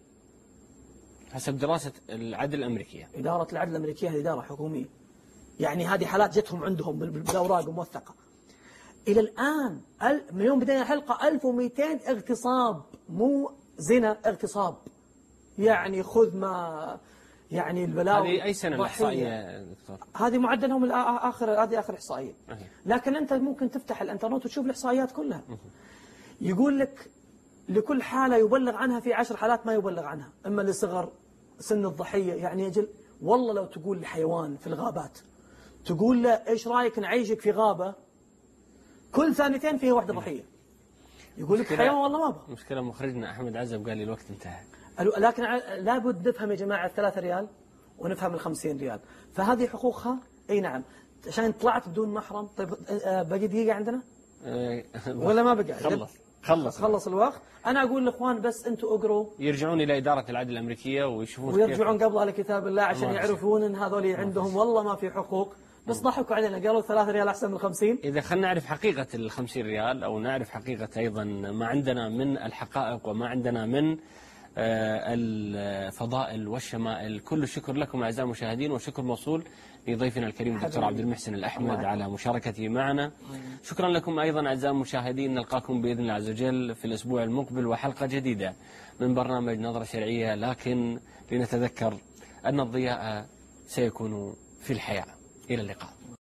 S2: حسب دراسة العدل الأمريكية.
S3: إدارة العدل الأمريكية هذه إدارة حكومية، يعني هذه حالات جتهم عندهم بالأوراق موثقة. إلى الآن من يوم بدينا الحلقة ألف ومئتين اغتصاب، مو زنا، اغتصاب. يعني خذ ما يعني البلاوي.
S2: هذه أي سنة الإحصائية دكتور؟
S3: هذه معدلهم آخر، هذه آخر إحصائية. لكن أنت ممكن تفتح الإنترنت وتشوف الإحصائيات كلها. يقول لك لكل حالة يبلغ عنها في عشر حالات ما يبلغ عنها، إما لصغر سن الضحية. يعني يجل والله لو تقول لحيوان في الغابات، تقول له إيش رأيك نعيشك في غابة كل ثانيتين فيها واحدة ضحية، يقول لك حيوان والله ما أبغى.
S2: مشكلة مخرجنا أحمد عزب قال لي الوقت انتهى.
S3: لكن لابد نفهم يا جماعة الثلاثة ريال ونفهم الخمسين ريال. فهذه حقوقها. أي نعم. عشان طلعت بدون محرم. طيب باقي دقيقة عندنا ولا ما بقى؟
S2: خلص خلص
S3: خلص الوقت. أنا أقول للإخوان بس أنتوا اقروا،
S2: يرجعون إلى إدارة العدل الأمريكية ويشوفون
S3: ويرجعون قبلها لكتاب الله عشان يعرفون أن هذول عندهم والله ما في حقوق، بس ضحكوا علينا قالوا ثلاثة ريال أحسن من خمسين.
S2: إذا خلنا نعرف حقيقة الخمسين ريال، أو نعرف حقيقة أيضا ما عندنا من الحقائق وما عندنا من الفضائل والشمائل. كل الشكر لكم أعزائي المشاهدين، والشكر موصول لضيفنا الكريم الدكتور عبد المحسن الأحمد على مشاركته معنا. شكرا لكم أيضا أعزائي المشاهدين، نلقاكم بإذن الله عز وجل في الأسبوع المقبل وحلقة جديدة من برنامج نظرة شرعية، لكن لنتذكر أن الضياء سيكون في الحياة. إلى اللقاء.